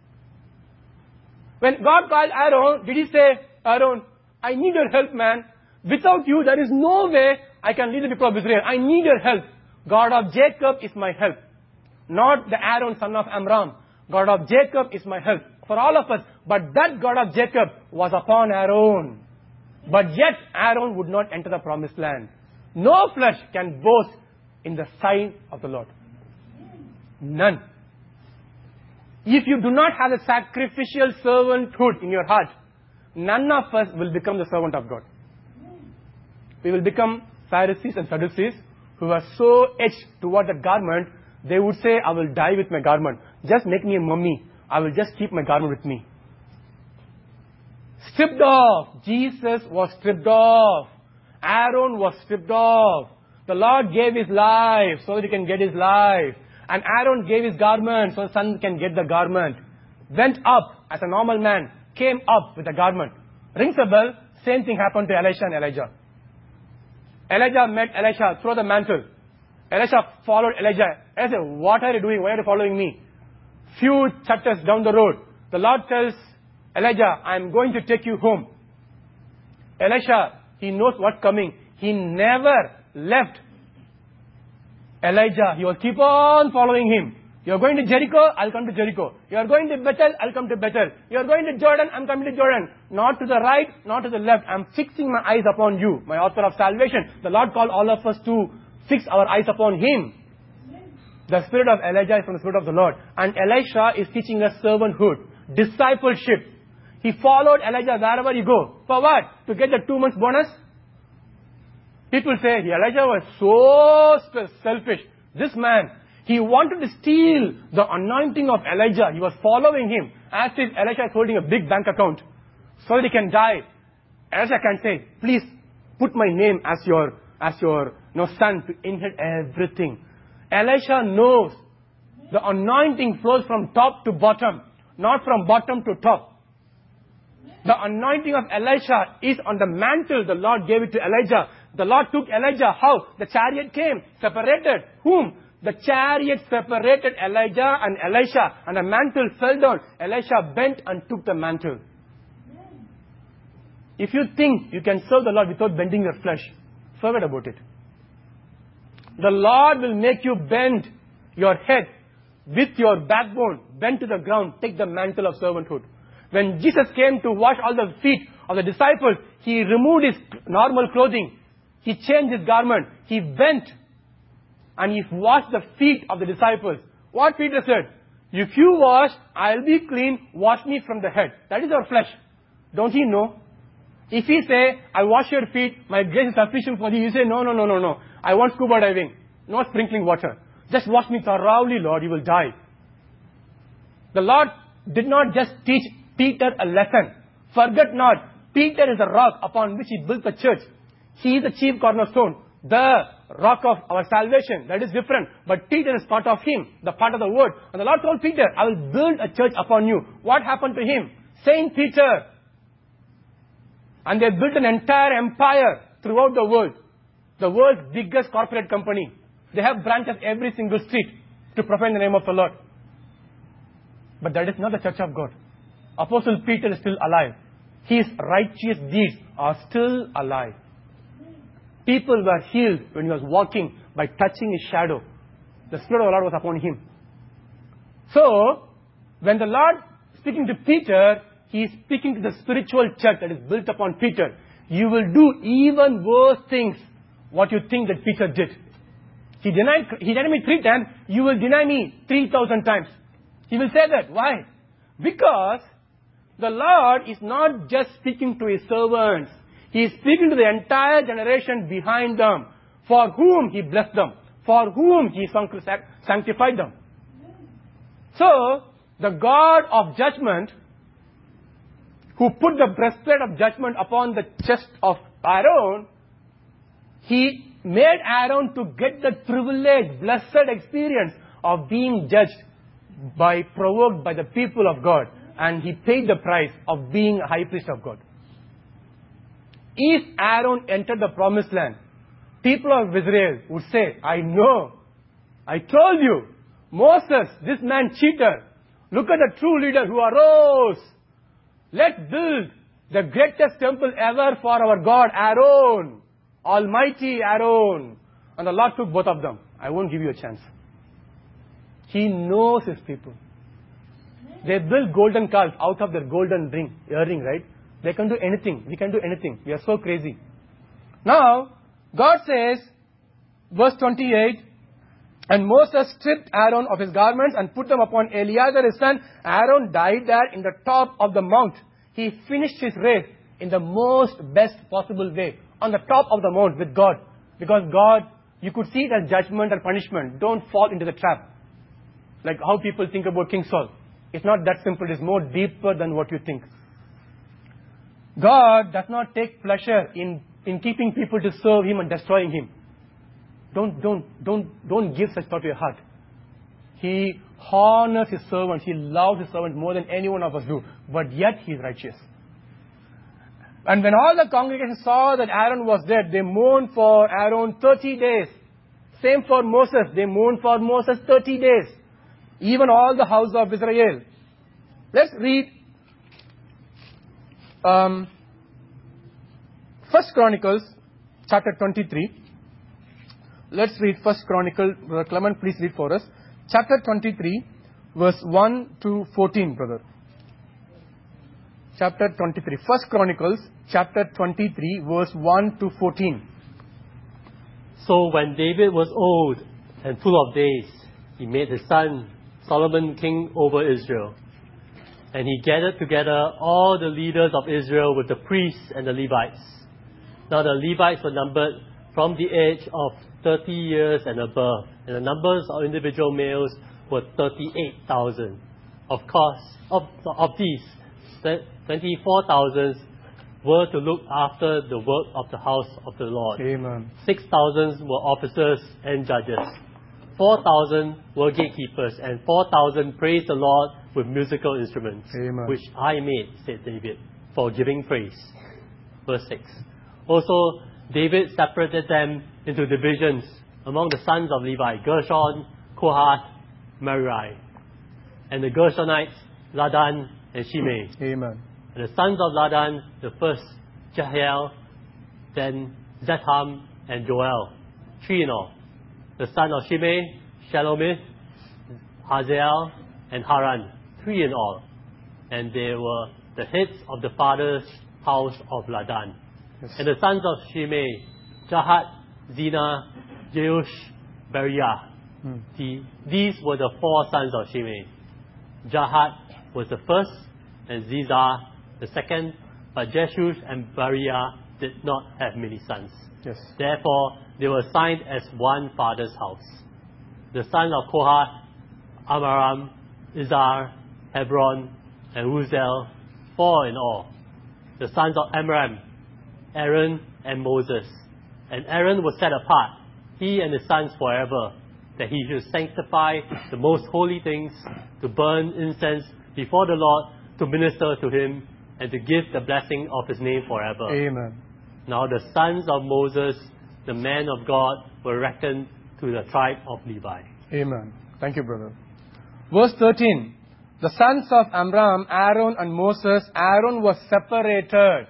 When God called Aaron, did He say, Aaron, I need your help, man. Without you, there is no way I can lead the people of Israel. I need your help. God of Jacob is my help. Not the Aaron, son of Amram. God of Jacob is my help. For all of us. But that God of Jacob was upon Aaron. But yet, Aaron would not enter the promised land. No flesh can boast in the sight of the Lord. None. If you do not have a sacrificial servanthood in your heart, none of us will become the servant of God. We will become Pharisees and Sadducees who are so etched toward the garment, they would say, I will die with my garment. Just make me a mummy. I will just keep my garment with me. Stripped off. Jesus was stripped off. Aaron was stripped off. The Lord gave His life so that He can get His life. And Aaron gave his garment so the son can get the garment. Went up as a normal man. Came up with the garment. Rings a bell. Same thing happened to Elisha and Elijah. Elijah met Elisha through the mantle. Elisha followed Elijah. Elijah said, what are you doing? Why are you following me? Few chapters down the road, the Lord tells Elijah, I am going to take you home. Elisha, he knows what's coming. He never left Elijah. He will keep on following him. You are going to Jericho, I'll come to Jericho. You are going to Bethel, I'll come to Bethel. You are going to Jordan, I'm coming to Jordan. Not to the right, not to the left. I'm fixing my eyes upon you, my author of salvation. The Lord called all of us to fix our eyes upon Him. The spirit of Elijah is from the spirit of the Lord. And Elisha is teaching us servanthood, discipleship. He followed Elijah wherever you go. For what? To get the two months bonus? People say, Elijah was so selfish. This man, He wanted to steal the anointing of Elijah. He was following him as if Elijah is holding a big bank account so that he can die. Elijah can say, please put my name as your, as your you know, son to inherit everything. Elisha knows the anointing flows from top to bottom, not from bottom to top. The anointing of Elisha is on the mantle. The Lord gave it to Elijah. The Lord took Elijah. How? The chariot came, separated. Whom? The chariot separated Elijah and Elisha, and the mantle fell down. Elisha bent and took the mantle. If you think you can serve the Lord without bending your flesh, forget about it. The Lord will make you bend your head with your backbone, bend to the ground, take the mantle of servanthood. When Jesus came to wash all the feet of the disciples, He removed His normal clothing. He changed His garment. He bent and He washed the feet of the disciples. What Peter said? If you wash, I'll be clean, wash me from the head. That is our flesh. Don't He know? If He say, I wash your feet, my grace is sufficient for you, you say, no, no, no, no, no. I want scuba diving, not sprinkling water. Just wash me thoroughly, Lord, you will die. The Lord did not just teach Peter a lesson. Forget not, Peter is the rock upon which He built the church. He is the chief cornerstone, the rock of our salvation. That is different. But Peter is part of Him, the part of the word. And the Lord told Peter, I will build a church upon you. What happened to him? Saint Peter. And they built an entire empire throughout the world. The world's biggest corporate company. They have branches every single street to profane the name of the Lord. But that is not the church of God. Apostle Peter is still alive. His righteous deeds are still alive. People were healed when he was walking by touching his shadow. The Spirit of the Lord was upon him. So, when the Lord is speaking to Peter, He is speaking to the spiritual church that is built upon Peter. You will do even worse things what you think that Peter did. He denied, he denied me three times, you will deny me three thousand times. He will say that. Why? Because the Lord is not just speaking to His servants. He is speaking to the entire generation behind them, for whom He blessed them, for whom He sanctified them. So, the God of judgment, who put the breastplate of judgment upon the chest of Aaron, He made Aaron to get the privileged, blessed experience of being judged by, provoked by the people of God. And he paid the price of being a high priest of God. If Aaron entered the promised land, people of Israel would say, I know, I told you, Moses, this man cheated. Look at the true leader who arose. Let's build the greatest temple ever for our God, Aaron. Almighty Aaron. And the Lord took both of them. I won't give you a chance. He knows His people. They built golden calves out of their golden ring, earring, right? They can do anything. We can do anything. We are so crazy. Now, God says, verse twenty-eight, and Moses stripped Aaron of his garments and put them upon Eleazar his son. Aaron died there in the top of the mount. He finished his race in the most best possible way, on the top of the mount with God. Because God, you could see it as judgment and punishment. Don't fall into the trap. Like how people think about King Saul. It's not that simple. It's more deeper than what you think. God does not take pleasure in, in keeping people to serve Him and destroying Him. Don't, don't, don't, don't give such thought to your heart. He honors His servants. He loves His servants more than any one of us do. But yet He is righteous. And when all the congregation saw that Aaron was dead, they mourned for Aaron thirty days. Same for Moses. They mourned for Moses thirty days. Even all the house of Israel. Let's read um, First Chronicles chapter twenty-three. Let's read First Chronicle. Brother Clement, please read for us. Chapter twenty-three, verse one to fourteen, brother. Chapter twenty-three. First Chronicles, chapter twenty-three, verse one to fourteen. So when David was old and full of days, he made his son Solomon king over Israel. And he gathered together all the leaders of Israel with the priests and the Levites. Now the Levites were numbered from the age of thirty years and above, and the numbers of individual males were thirty-eight thousand. Of course, of, of these, twenty-four thousand were to look after the work of the house of the Lord. Amen. six thousand were officers and judges. four thousand were gatekeepers, and four thousand praised the Lord with musical instruments, Amen. which I made, said David, for giving praise. Verse six. Also, David separated them into divisions among the sons of Levi: Gershon, Kohath, Merari. And the Gershonites, Ladan and Shimei. Amen. And the sons of Ladan, the first, Jehiel, then Zetham and Joel, three in all. The son of Shimei, Shelomith, Hazael, and Haran, three in all. And they were the heads of the father's house of Ladan. Yes. And the sons of Shimei, Jahat, Zina, Jeush, Beriah. Hmm. The, these were the four sons of Shimei. Jahat was the first, and Ziza the second, but Jeshush and Beriah did not have many sons. Yes. Therefore, they were assigned as one father's house. The sons of Kohath, Amram, Izhar, Hebron, and Uzel, four in all. The sons of Amram, Aaron and Moses. And Aaron was set apart, he and his sons forever, that he should sanctify the most holy things, to burn incense before the Lord, to minister to him, and to give the blessing of his name forever. Amen. Now the sons of Moses, the man of God, were reckoned to the tribe of Levi. Amen. Thank you, brother. Verse thirteen. The sons of Amram, Aaron and Moses. Aaron was separated.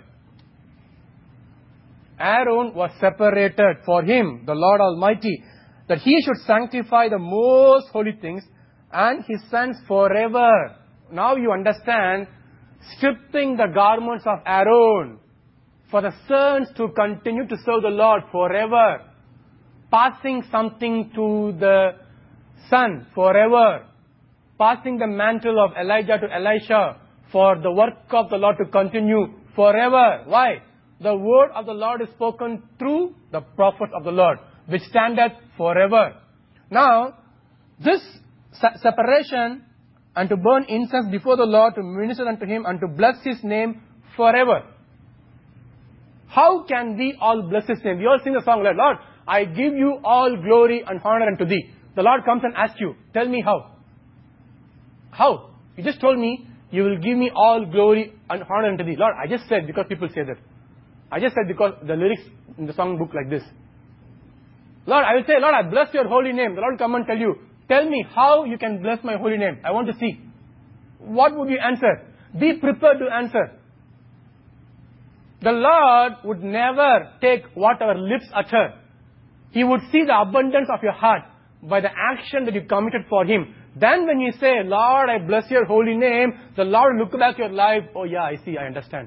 Aaron was separated for him, the Lord Almighty, that he should sanctify the most holy things, and his sons forever. Now you understand, stripping the garments of Aaron for the sons to continue to serve the Lord forever, passing something to the son forever, passing the mantle of Elijah to Elisha for the work of the Lord to continue forever. Why? The word of the Lord is spoken through the prophets of the Lord, which standeth forever. Now, this se- separation, and to burn incense before the Lord, to minister unto him, and to bless his name forever. How can we all bless his name? We all sing the song, Lord, I give you all glory and honor unto thee. The Lord comes and asks you, tell me how. How? You just told me, you will give me all glory and honor unto thee. Lord, I just said, because people say that. I just said because the lyrics in the song book like this. Lord, I will say, Lord, I bless your holy name. The Lord will come and tell you, tell me how you can bless my holy name. I want to see. What would you answer? Be prepared to answer. The Lord would never take what our lips utter. He would see the abundance of your heart by the action that you committed for him. Then when you say, Lord, I bless your holy name, the Lord will look back at your life. Oh yeah, I see, I understand.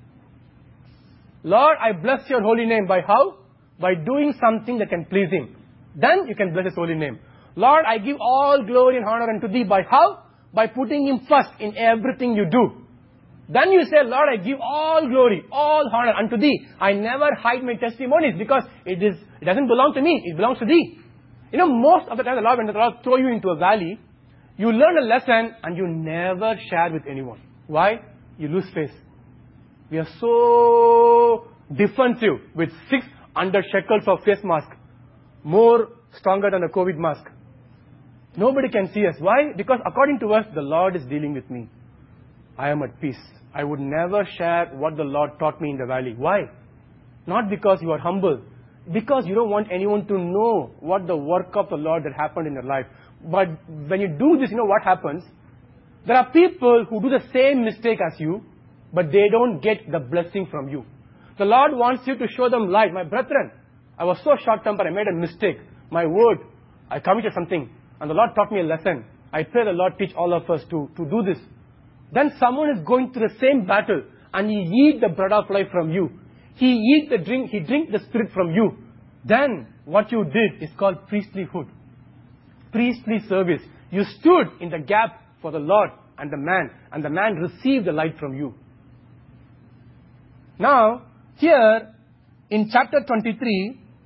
Lord, I bless your holy name. By how? By doing something that can please him. Then you can bless his holy name. Lord, I give all glory and honor unto thee. By how? By putting him first in everything you do. Then you say, Lord, I give all glory, all honor unto thee. I never hide my testimonies because it is it doesn't belong to me. It belongs to thee. You know, most of the time the Lord, when the Lord throw you into a valley, you learn a lesson and you never share with anyone. Why? You lose face. We are so defensive with six hundred shekels of face mask. More stronger than a COVID mask. Nobody can see us. Why? Because according to us, the Lord is dealing with me. I am at peace. I would never share what the Lord taught me in the valley. Why? Not because you are humble. Because you don't want anyone to know what the work of the Lord that happened in your life. But when you do this, you know what happens? There are people who do the same mistake as you, but they don't get the blessing from you. The Lord wants you to show them light. My brethren, I was so short-tempered, I made a mistake. My word, I committed something. And the Lord taught me a lesson. I pray the Lord teach all of us to, to do this. Then someone is going through the same battle and he eat the bread of life from you. He eat the drink, he drink the spirit from you. Then what you did is called priestlyhood. Priestly service. You stood in the gap for the Lord and the man, and the man received the light from you. Now, here in chapter twenty-three,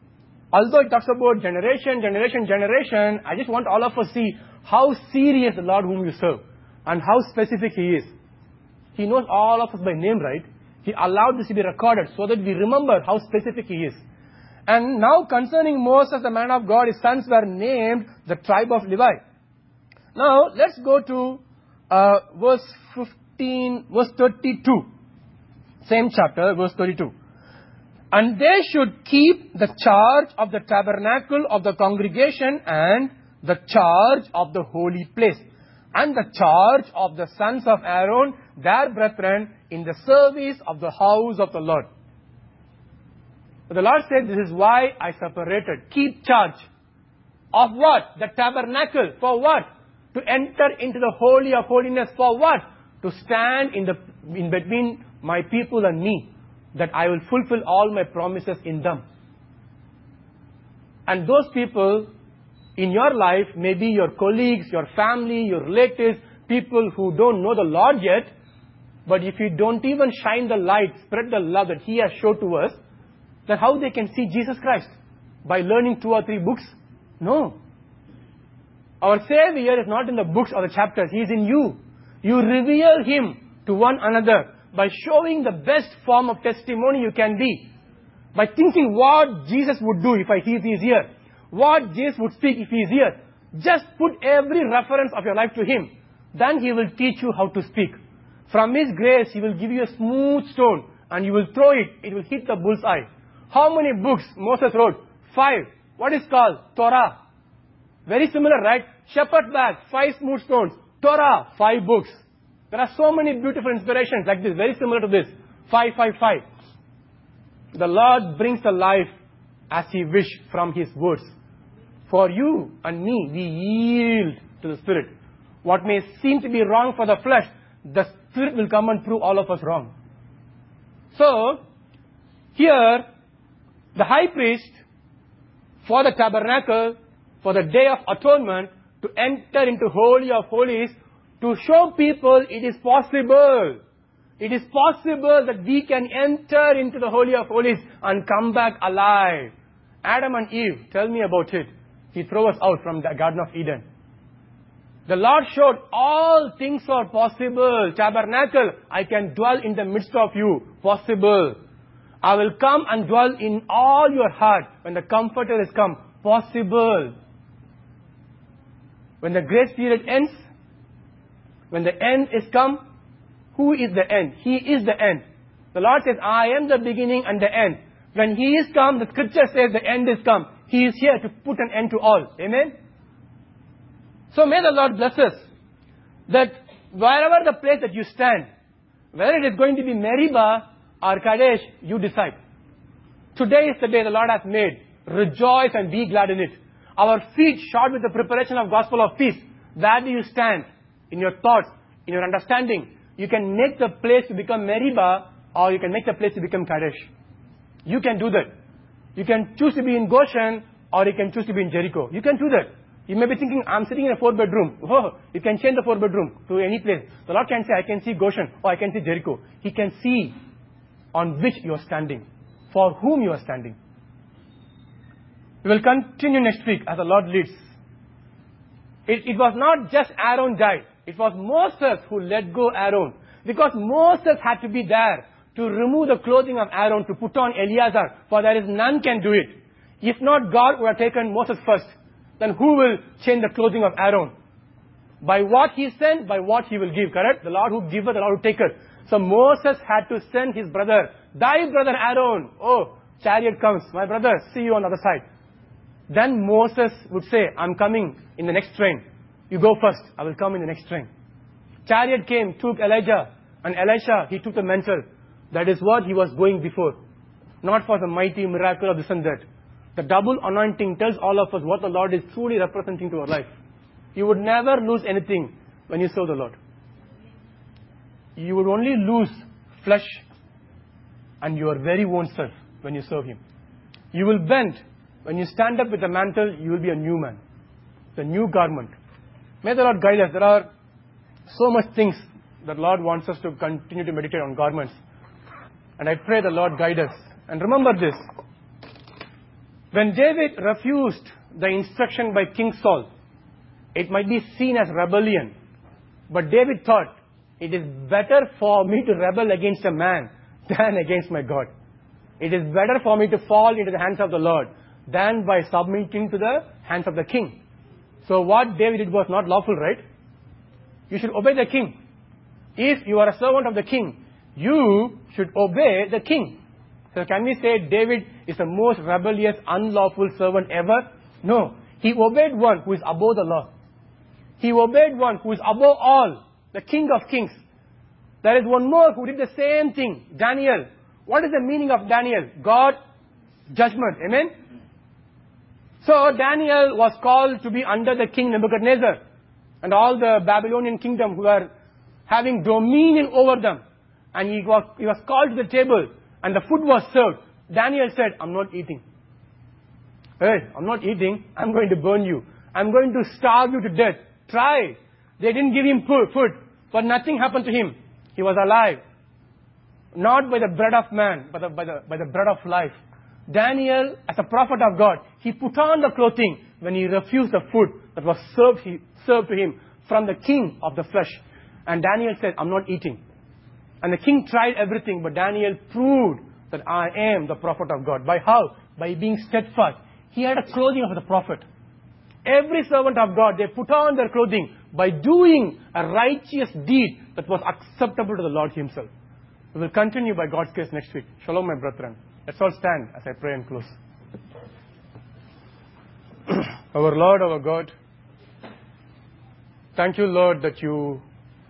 Although it talks about generation, generation, generation, I just want all of us to see how serious the Lord whom you serve and how specific He is. He knows all of us by name, right? He allowed this to be recorded so that we remember how specific He is. And now concerning Moses, the man of God, his sons were named the tribe of Levi. Now, let's go to uh, verse fifteen, verse thirty-two. Same chapter, verse thirty-two. And they should keep the charge of the tabernacle of the congregation and the charge of the holy place and the charge of the sons of Aaron, their brethren, in the service of the house of the Lord. But the Lord said, this is why I separated. Keep charge. Of what? The tabernacle. For what? To enter into the holy of holiness. For what? To stand in the in between my people and me, that I will fulfill all my promises in them. And those people in your life may be your colleagues, your family, your relatives, people who don't know the Lord yet. But if you don't even shine the light, spread the love that He has showed to us, then how they can see Jesus Christ? By learning two or three books? No. Our Savior is not in the books or the chapters. He is in you. You reveal Him to one another by showing the best form of testimony you can be. By thinking what Jesus would do if He is here. What Jesus would speak if He is here. Just put every reference of your life to Him. Then He will teach you how to speak. From His grace, He will give you a smooth stone and you will throw it. It will hit the bullseye. How many books Moses wrote? Five. What is called? Torah. Very similar, right? Shepherd bag, five smooth stones. Torah, five books. There are so many beautiful inspirations like this, very similar to this. Five, five, five. The Lord brings the life as He wished from His words. For you and me, we yield to the Spirit. What may seem to be wrong for the flesh, the Spirit will come and prove all of us wrong. So, here, the high priest, for the tabernacle, for the day of atonement, to enter into Holy of Holies, to show people it is possible. It is possible that we can enter into the Holy of Holies and come back alive. Adam and Eve, tell me about it. He threw us out from the Garden of Eden. The Lord showed all things are possible. Tabernacle, I can dwell in the midst of you. Possible. I will come and dwell in all your heart when the Comforter has come. Possible. When the grace period ends, when the end is come, who is the end? He is the end. The Lord says, I am the beginning and the end. When He is come, the scripture says the end is come. He is here to put an end to all. Amen? So may the Lord bless us, that wherever the place that you stand, whether it is going to be Meribah or Kadesh, you decide. Today is the day the Lord has made. Rejoice and be glad in it. Our feet shod with the preparation of gospel of peace. Where do you stand? In your thoughts, in your understanding. You can make the place to become Meribah, or you can make the place to become Kadesh. You can do that. You can choose to be in Goshen, or you can choose to be in Jericho. You can do that. You may be thinking, I'm sitting in a four bedroom. Oh, you can change the four bedroom to any place. The Lord can say, I can see Goshen, or I can see Jericho. He can see on which you are standing, for whom you are standing. We will continue next week as the Lord leads. It, it was not just Aaron died. It was Moses who let go Aaron. Because Moses had to be there to remove the clothing of Aaron, to put on Eleazar, for there is none can do it. If not, God would have taken Moses first. Then who will change the clothing of Aaron? By what he sent, by what he will give, correct? The Lord who giveth, the Lord who taketh. So Moses had to send his brother, thy brother Aaron. Oh, chariot comes, my brother, see you on the other side. Then Moses would say, I'm coming in the next train. You go first, I will come in the next train. Chariot came, took Elijah, and Elisha, he took the mantle. That is what he was going before. Not for the mighty miracle of this and that. The double anointing tells all of us what the Lord is truly representing to our life. You would never lose anything when you serve the Lord. You would only lose flesh and your very own self when you serve Him. You will bend. When you stand up with the mantle, you will be a new man. The new garment. May the Lord guide us. There are so much things that the Lord wants us to continue to meditate on garments. And I pray the Lord guide us. And remember this. When David refused the instruction by King Saul, it might be seen as rebellion. But David thought, it is better for me to rebel against a man than against my God. It is better for me to fall into the hands of the Lord than by submitting to the hands of the king. So what David did was not lawful, right? You should obey the king. If you are a servant of the king, you should obey the king. So can we say David is the most rebellious, unlawful servant ever? No. He obeyed one who is above the law. He obeyed one who is above all, the King of Kings. There is one more who did the same thing, Daniel. What is the meaning of Daniel? God, judgment. Amen? So Daniel was called to be under the king Nebuchadnezzar and all the Babylonian kingdom who were having dominion over them. And he was, he was called to the table and the food was served. Daniel said, I'm not eating. Hey, I'm not eating. I'm going to burn you. I'm going to starve you to death. Try. They didn't give him food, but nothing happened to him. He was alive. Not by the bread of man, but by the, by the bread of life. Daniel, as a prophet of God, he put on the clothing when he refused the food that was served, he, served to him from the king of the flesh. And Daniel said, I'm not eating. And the king tried everything, but Daniel proved that I am the prophet of God. By how? By being steadfast. He had a clothing of the prophet. Every servant of God, they put on their clothing by doing a righteous deed that was acceptable to the Lord himself. We will continue by God's grace next week. Shalom, my brethren. Let's all stand as I pray and close. Our Lord, our God, thank you, Lord, that you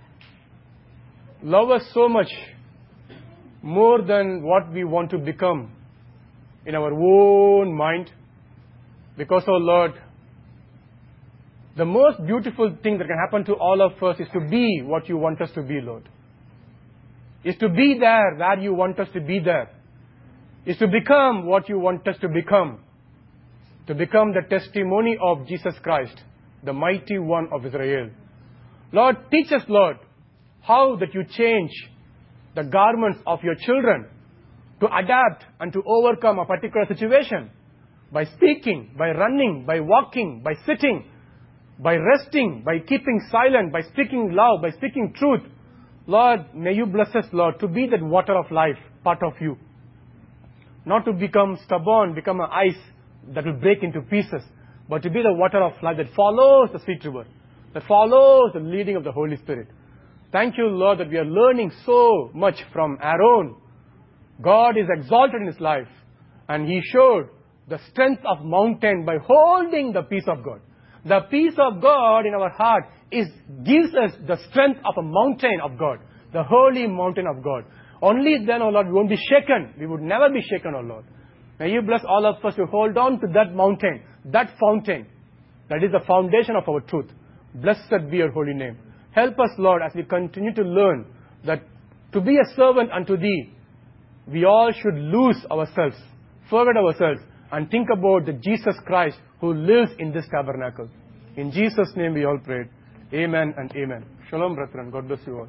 love us so much more than what we want to become in our own mind. Because, oh Lord, the most beautiful thing that can happen to all of us is to be what you want us to be, Lord. Is to be there where you want us to be there. Is to become what you want us to become. To become the testimony of Jesus Christ, the mighty one of Israel. Lord, teach us, Lord, how that you change the garments of your children to adapt and to overcome a particular situation. By speaking, by running, by walking, by sitting, by resting, by keeping silent, by speaking loud, by speaking truth. Lord, may you bless us, Lord, to be that water of life, part of you. Not to become stubborn, become an ice that will break into pieces, but to be the water of life that follows the sweet river, that follows the leading of the Holy Spirit. Thank you, Lord, that we are learning so much from Aaron. God is exalted in his life, and he showed the strength of mountain by holding the peace of God. The peace of God in our heart is gives us the strength of a mountain of God, the holy mountain of God. Only then, O Lord, we won't be shaken. We would never be shaken, O Lord. May you bless all of us to hold on to that mountain, that fountain. That is the foundation of our truth. Blessed be your holy name. Help us, Lord, as we continue to learn that to be a servant unto thee, we all should lose ourselves, forget ourselves, and think about the Jesus Christ who lives in this tabernacle. In Jesus' name we all prayed. Amen and amen. Shalom, brethren. God bless you all.